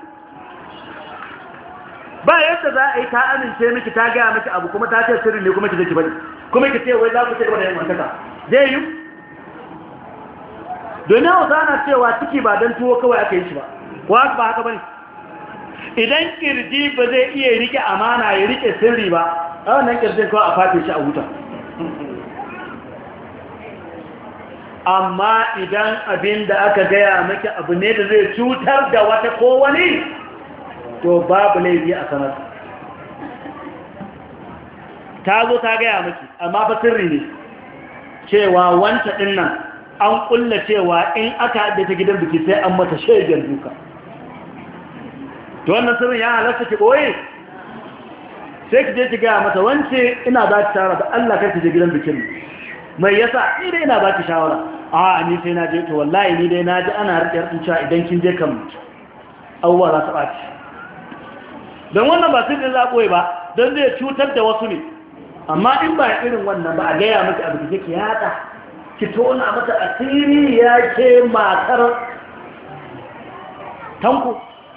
A: ba yadda za a yi ta amince miki ta gaya miki abu kuma ta ce sirri ne kuma ki zaki bari kuma ki ce wai za ku ce gaba da yin wantaka zai yi domin hausa na cewa ciki ba don tuwo kawai aka yi shi ba kuwa ba haka bane idan kirji ba zai iya rike amana ya rike sirri ba a wannan kirjin kawai a fafe shi a wuta amma idan abin da aka gaya maki abu ne da zai cutar da wata ko wani to babu laifi a sanar ta zo ta gaya maki amma fa sirri ne cewa wanta din nan an kulla cewa in aka haɗe ta gidan biki sai an mata shaidar duka to wannan sirrin ya halarta ki ɓoye sai ki je ki gaya mata wance ina ba ki shawara da Allah kar ki je gidan bikin mai yasa ni dai ina ba ki shawara a ni sai na je to wallahi ni dai na ji ana rike cewa idan kin je kan awwa za ta ɓaci don wannan ba sirrin za a ɓoye ba don zai cutar da wasu ne amma in ba irin wannan ba a gaya mata abu da ke yada ki tona mata asiri ya ke matar tanko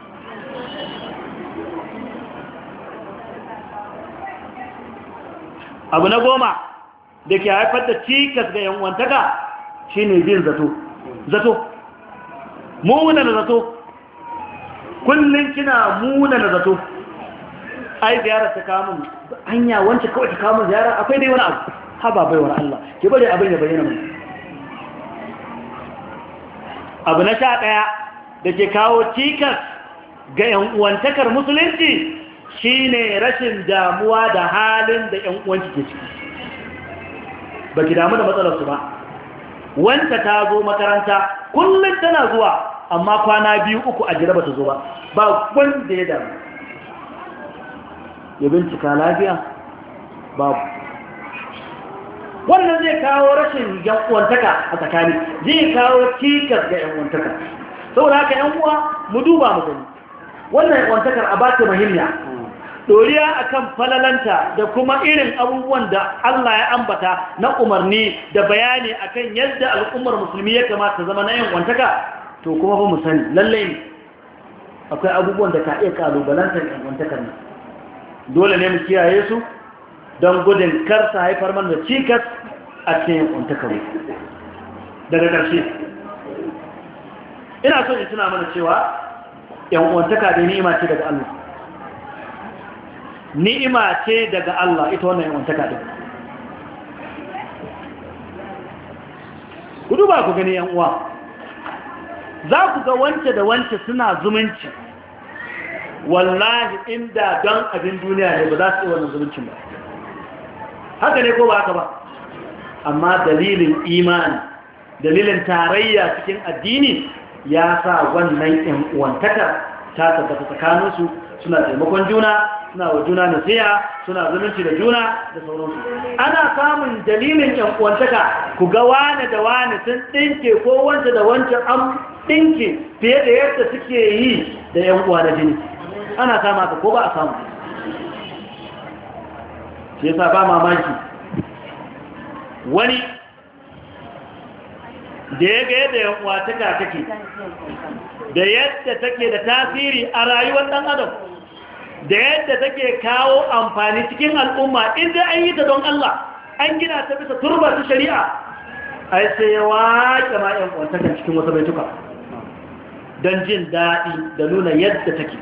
A: abu na 10 da ke haifar da cikas ga yanwantaka shine bin zato muna na zato kullum kina muna na zato ai ziyara ta kamun hanya wance kawai ta kamun ziyara akwai dai wani abu haba baiwar Allah ke bari abin ya bayyana mun abu na 11 da ke kawo cikas ga yan uwantakar musulunci shine rashin damuwa da halin da yan uwanki ke ciki baki damu da matsalar su ba wanda ta zo makaranta kullum tana zuwa amma kwana 2-3 a jira bata zo ba wanda ya damu ya bincika lafiya babu wannan zai kawo rashin yan'uwantaka a tsakani zai kawo cikas ga yan'uwantaka saboda haka yan uwa mu duba mu gani wannan yan'uwantakar a bata muhimmiya doriya akan falalanta da kuma irin abubuwan da Allah ya ambata na umarni da bayani akan yadda al'ummar musulmi ya kamata zama na yan'uwantaka to kuma ba mu sani lallai ne akwai abubuwan da ka iya kalubalantar yan'uwantakar ne dole ne mu kiyaye su don gudun karsa haifar mana da cikas a cikin yankuntakar daga ƙarshe ina so in tuna mana cewa yankuntaka da ni'ima ce daga Allah ni'ima ce daga Allah ita wannan yankuntaka din ku duba ku gani yan uwa za ku ga wance da wance suna zumunci wallahi inda don abin duniya ne ba za su yi wannan zumuncin ba haka ne ko ba haka ba amma dalilin imani dalilin tarayya cikin addini ya sa wannan yan uwantaka ta tabbata tsakaninsu suna taimakon juna suna wa juna nasiha suna zumunci da juna da sauransu ana samun dalilin yan uwantaka ku ga wane da wane sun dinke ko wance da wancan an dinke fiye da yadda suke yi da yan uwa na jini ana sama ka ko ba a samu shi yasa ba mamaki wani da ya ga yadda yan'uwataka take da yadda take da tasiri a rayuwar ɗan adam da yadda take kawo amfani cikin al'umma inda an yi ta don Allah an gina ta bisa turba ta shari'a ai sai ya waƙe ma yan'uwatakan cikin wasu baituka don jin daɗi da nuna yadda take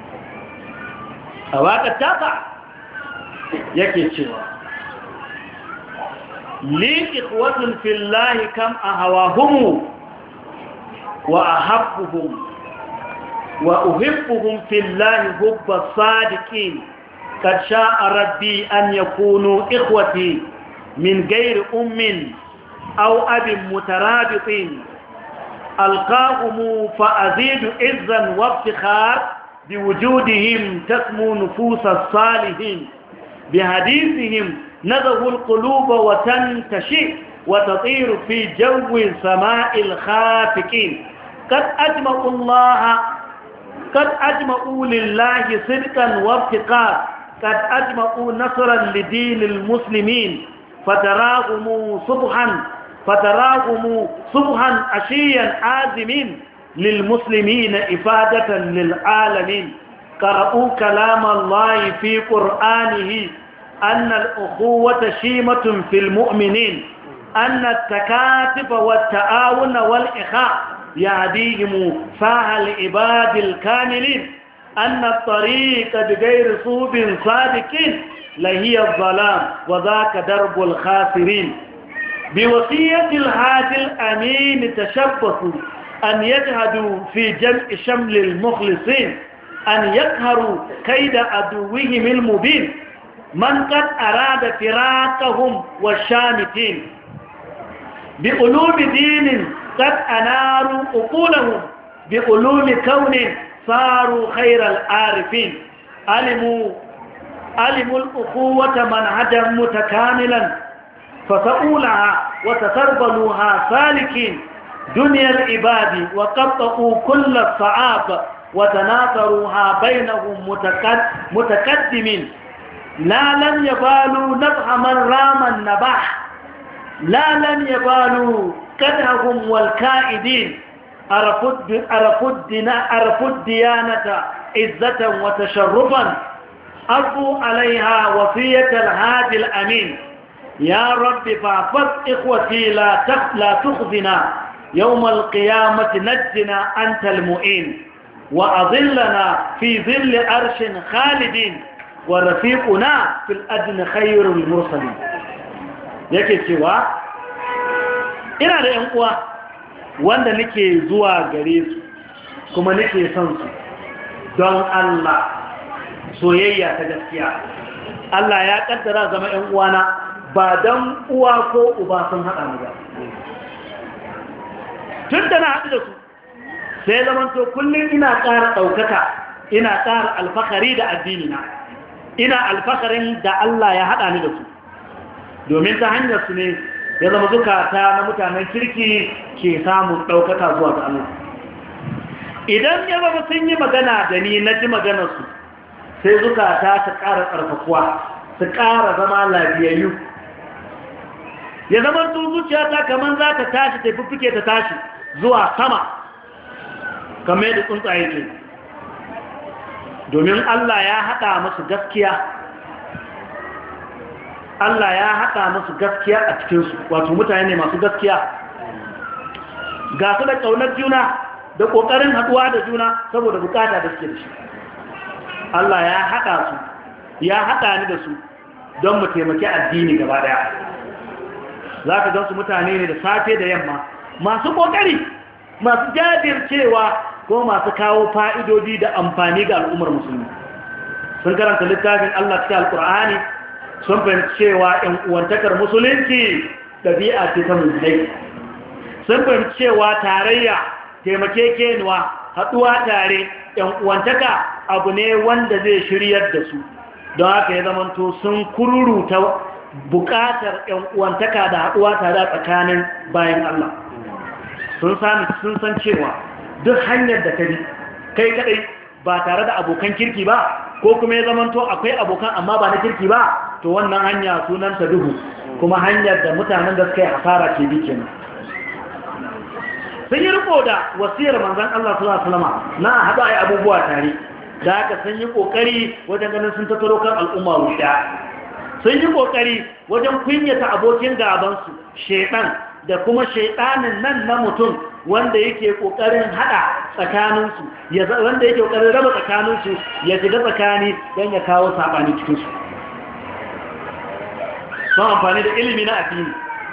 A: a waƙar tafa yake cewa li ikhwatun fillahi kam ahawahum wa ahabbuhum wa uhibbuhum fillahi hubba sadiqin qad sha'a rabbi an yakunu ikhwati min ghairi ummin aw abin mutarabitin alqahum fa azidu izzan wa iftikhar بوجودهم تسمو نفوس الصالحين بحديثهم نزه القلوب وتنتشئ وتطير في جو سماء الخافقين قد أجمعوا لله صدقا وابتقاء قد أجمعوا نصرا لدين المسلمين فتراهم صبحا عشيا آزمين للمسلمين إفادة للعالمين قرأوا كلام الله في قرآنه أن الأخوة شيمة في المؤمنين أن التكاتف والتعاون والإخاء يهديهم فاها العباد الكاملين أن الطريق بغير صوب صادقين لهي الظلام وذاك درب الخاسرين بوصية الهادي الأمين تشبثوا أن يجهدوا في جمع شمل المخلصين أن يقهروا كيد عدوهم المبين من قد أراد فراقهم والشامتين بقلوب دين قد أناروا عقولهم بقلوب كون صاروا خير العارفين علموا الأخوة منهجا متكاملا فسؤولها وتسربلوها سالكين دنيا العباد وقطعوا كل الصعاب وتناثروها بينهم متقدمين لا لم يبالوا نبح من رام النبح لا لم يبالوا كدههم والكائدين عرفوا الديانة عزة وتشرفا أرضوا عليها وصية الهادي الأمين يا رب فاحفظ إخوتي لا تخزنا يوم القيامة نجنا أنت المؤين وأظلنا في ظل عرش خالدين ورفيقنا في الأدن خير المرسلين yake cewa ina da 'yan uwa wanda nake zuwa gare su kuma nake son su don Allah soyayya ta gaskiya Allah ya kaddara zama 'yan uwana ba don uwa ko uba sun haɗa mu ba tun da na haɗu da su sai zamanto kullum ina ƙara ɗaukaka ina ƙara alfakari da addinina ina alfakarin da Allah ya haɗa ni da su domin ta hanyar su ne ya zama zukata na mutanen kirki ke samun ɗaukaka zuwa ga Allah idan ya zama sun yi magana da ni na ji maganarsu sai zukata su ƙara ƙarfafuwa su ƙara zama lafiyayyu ya zama tun zuciyata kamar za ta tashi ta fuffuke ta tashi zuwa sama kamar da tsuntsaye ke domin Allah ya haɗa musu gaskiya Allah ya haɗa musu gaskiya a cikinsu wato mutane ne masu gaskiya ga su da ƙaunar juna da ƙoƙarin haɗuwa da juna saboda bukata da suke da shi Allah ya haɗa su ya haɗa ni da su don mu taimaki addini gaba ɗaya za ka gan su mutane ne da safe da yamma masu ƙoƙari masu jajircewa ko masu kawo fa'idodi da amfani ga al'ummar musulmi sun karanta littafin Allah cikin alƙur'ani sun fahimci cewa ‘yan uwantakar musulunci ɗabi'a ce ta musulai sun fahimci cewa tarayya taimakekenuwa haɗuwa tare ‘yan uwantaka abu ne wanda zai shiryar da su don haka ya zamanto sun kururuta buƙatar ‘yan uwantaka da haɗuwa tare a tsakanin bayan Allah sun san cewa duk hanyar da ka bi kai kaɗai ba tare da abokan kirki ba ko kuma ya zamanto akwai abokan amma ba na kirki ba to wannan hanya sunanta duhu kuma hanyar da mutanen da suka yi hasara ke bi kenan sun yi riko da wasiyar manzon Allah sallallahu alaihi wasallam na haɗu ai abubuwa tare da haka sun yi kokari wajen ganin sun tattaro kan al'umma wuta sun yi kokari wajen kunyata abokin gaban su shedan da kuma shedanin nan na mutum wanda yake kokarin hada tsakaninsu wanda yake kokarin raba tsakaninsu ya shiga tsakani don ya kawo sabani cikinsu sun amfani da ilimi na addini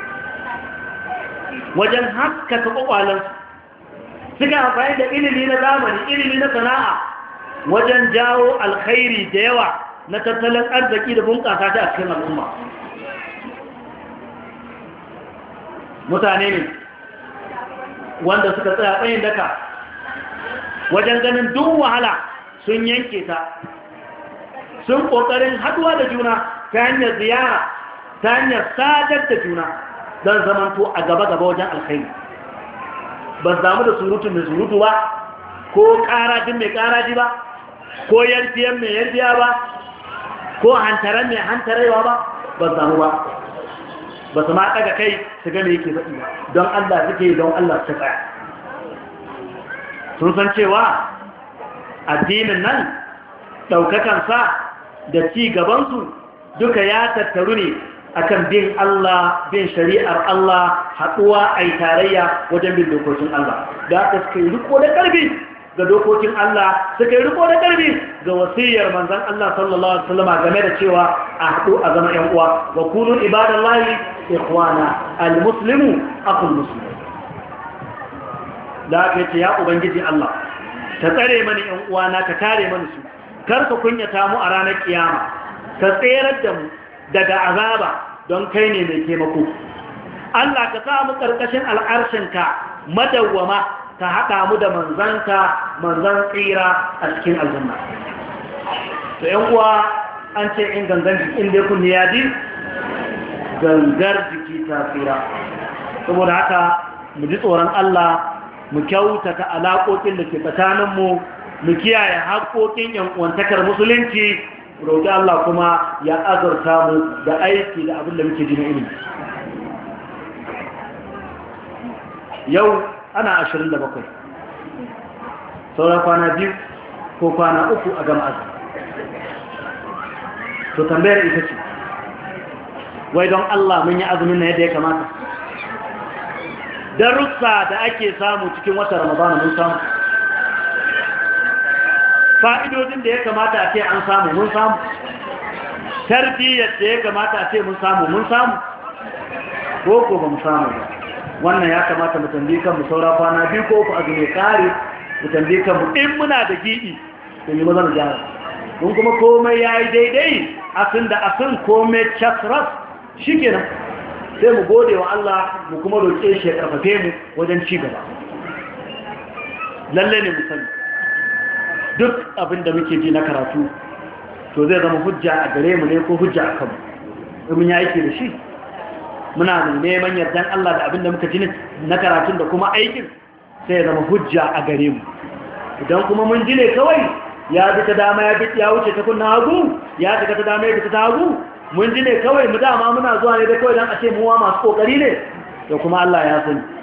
A: wajen haskaka kwakwalansu suka amfani da ilimi na zamani ilimi na sana'a wajen jawo alkhairi da yawa na tattalin arziki da bunƙasa ta a cikin al'umma mutane ne wanda suka tsaya tsayin daka wajen ganin duk wahala sun yanke ta sun ƙoƙarin haɗuwa da juna ta hanyar ziyara ta hanyar sadar da juna don zamanto a gaba-gaba wajen alkhairi ba damu da surutu mai surutu ba ko ƙarajin mai ƙaraji ba ko yarfiyan mai yarfiya ba ko hantaran mai hantarewa ba ba damu ba ba su ma ɗaga kai su gane yake faɗi ba don Allah suke don Allah su tsaya sun san cewa addinin nan ɗaukakansa da ci gabansu duka ya tattaru ne akan bin Allah bin shari'ar Allah haɗuwa a yi tarayya wajen bin dokokin Allah da aka suka yi riko da ƙarfi ga dokokin Allah suka yi riko da ƙarfi ga wasiyar manzan Allah sallallahu Alaihi wasallama game da cewa a haɗu a zama ‘yan uwa wa kunun ibadallahi ikhwana al-muslimu akul muslim da aka yace ya ubangiji Allah ka tsare mani ‘yan uwana ka kare mani su kar ka kunyata mu a ranar kiyama ka tserar da mu daga azaba don kai ne mai taimako Allah ka sa mu ƙarƙashin al'arshinka madawwama ka haɗa mu da manzanka manzan tsira a cikin aljanna to ‘yan uwa an ce in gangan jikin da kun ya ji gangar jiki ta tsira saboda haka mu ji tsoron Allah mu kyautata alaƙoƙin da ke tsakaninmu mu kiyaye haƙoƙin yan'uwantakar musulunci roƙi Allah kuma ya azurta mu da aiki da abin da muke ji na ilimi yau ana 27 sauran kwana 2 ko kwana 3 a gama azumi to tambayar ita ce wai don Allah mun yi azumin na yadda ya kamata darussa da ake samu cikin watan Ramadana mun samu fa'idodin da ya kamata a ce an samu mun samu tarbiyyar da ya kamata a ce mun samu ko ba mu samu ba wannan ya kamata mu tambayi kanmu saura kwana 2 ko 3 azumi kare mu tambayi kanmu in muna da gidi to ne mazan gyara mun kuma komai yayi daidai asin komai chakras shikenan sai mu gode wa Allah mu kuma roƙe shi ya karfafe mu wajen ci gaba lalle ne mu sani duk abin da muke ji na karatu to zai zama hujja a gare mu ne ko hujja a kanmu mun yi aiki da shi muna neman yardan Allah da abin da muka ji na karatun da kuma aikin sai ya zama hujja a gare mu idan kuma mun ji ne kawai ya bi ta dama ya wuce ta kunna hagu ya shiga ta dama ya bi ta hagu mun ji ne kawai mu dama muna zuwa ne da kawai don a ce muwa masu kokari ne da kuma Allah ya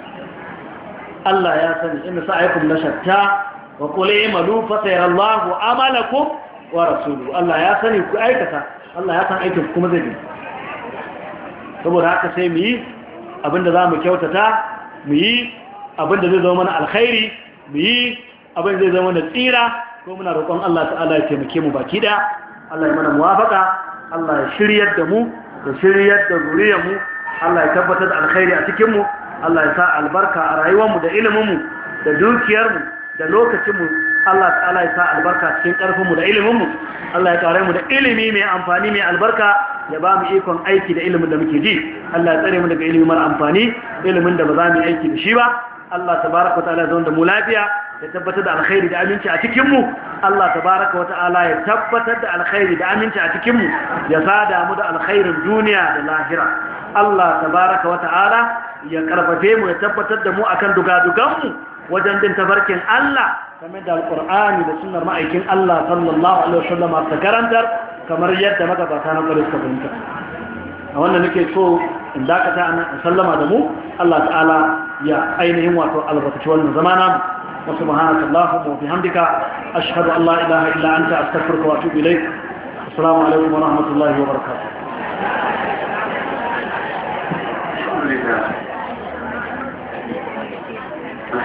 A: sani inda sa'aikum la shatta wa qul i'malu fa sayarallahu amalakum wa rasuluhu Allah ya sani ku aikata Allah ya san aikin kuma zai bi saboda haka sai mu yi abinda za mu kyautata mu yi abinda zai zama mana alkhairi mu yi abinda zai zama mana tsira ko muna roƙon Allah ta'ala ya taimake mu baki da Allah ya mana muwafaka Allah ya shiryar da mu da shiryar da zuriyarmu Allah ya tabbatar da alkhairi a cikinmu Allah ya sa albarka a rayuwarmu da iliminmu da dukiyarmu da lokacinmu Allah ta'ala ya sa albarka cikin ƙarfinmu da iliminmu Allah ya kare mu da ilimi mai amfani mai albarka ya ba mu ikon aiki da ilimin da muke ji Allah ya tsare mu daga ilimin mara amfani ilimin da ba za mu yi aiki da shi ba Allah tabaraka wa ta'ala ya zauna da mu lafiya ya tabbatar da alkhairi da aminci a cikinmu Allah tabaraka wa ta'ala ya tabbatar da alkhairi da aminci a cikinmu ya sada mu da alkhairin duniya da lahira Allah tabaraka wa ta'ala ya karfafe mu ya tabbatar da mu akan dugaduganmu wajen bin tafarkin Allah kamar da alqur'ani da sunnar ma'aikin Allah sallallahu alaihi wasallam ta karantar kamar yadda magabata na kwarai suka fahimta a wannan nake so in dakata an sallama da mu Allah ta'ala ya ainihin wato albarkaci wannan zamana وسبحانك اللهم وبحمدك أشهد أن لا إله إلا أنت أستغفرك وأتوب إليك السلام عليكم ورحمة الله وبركاته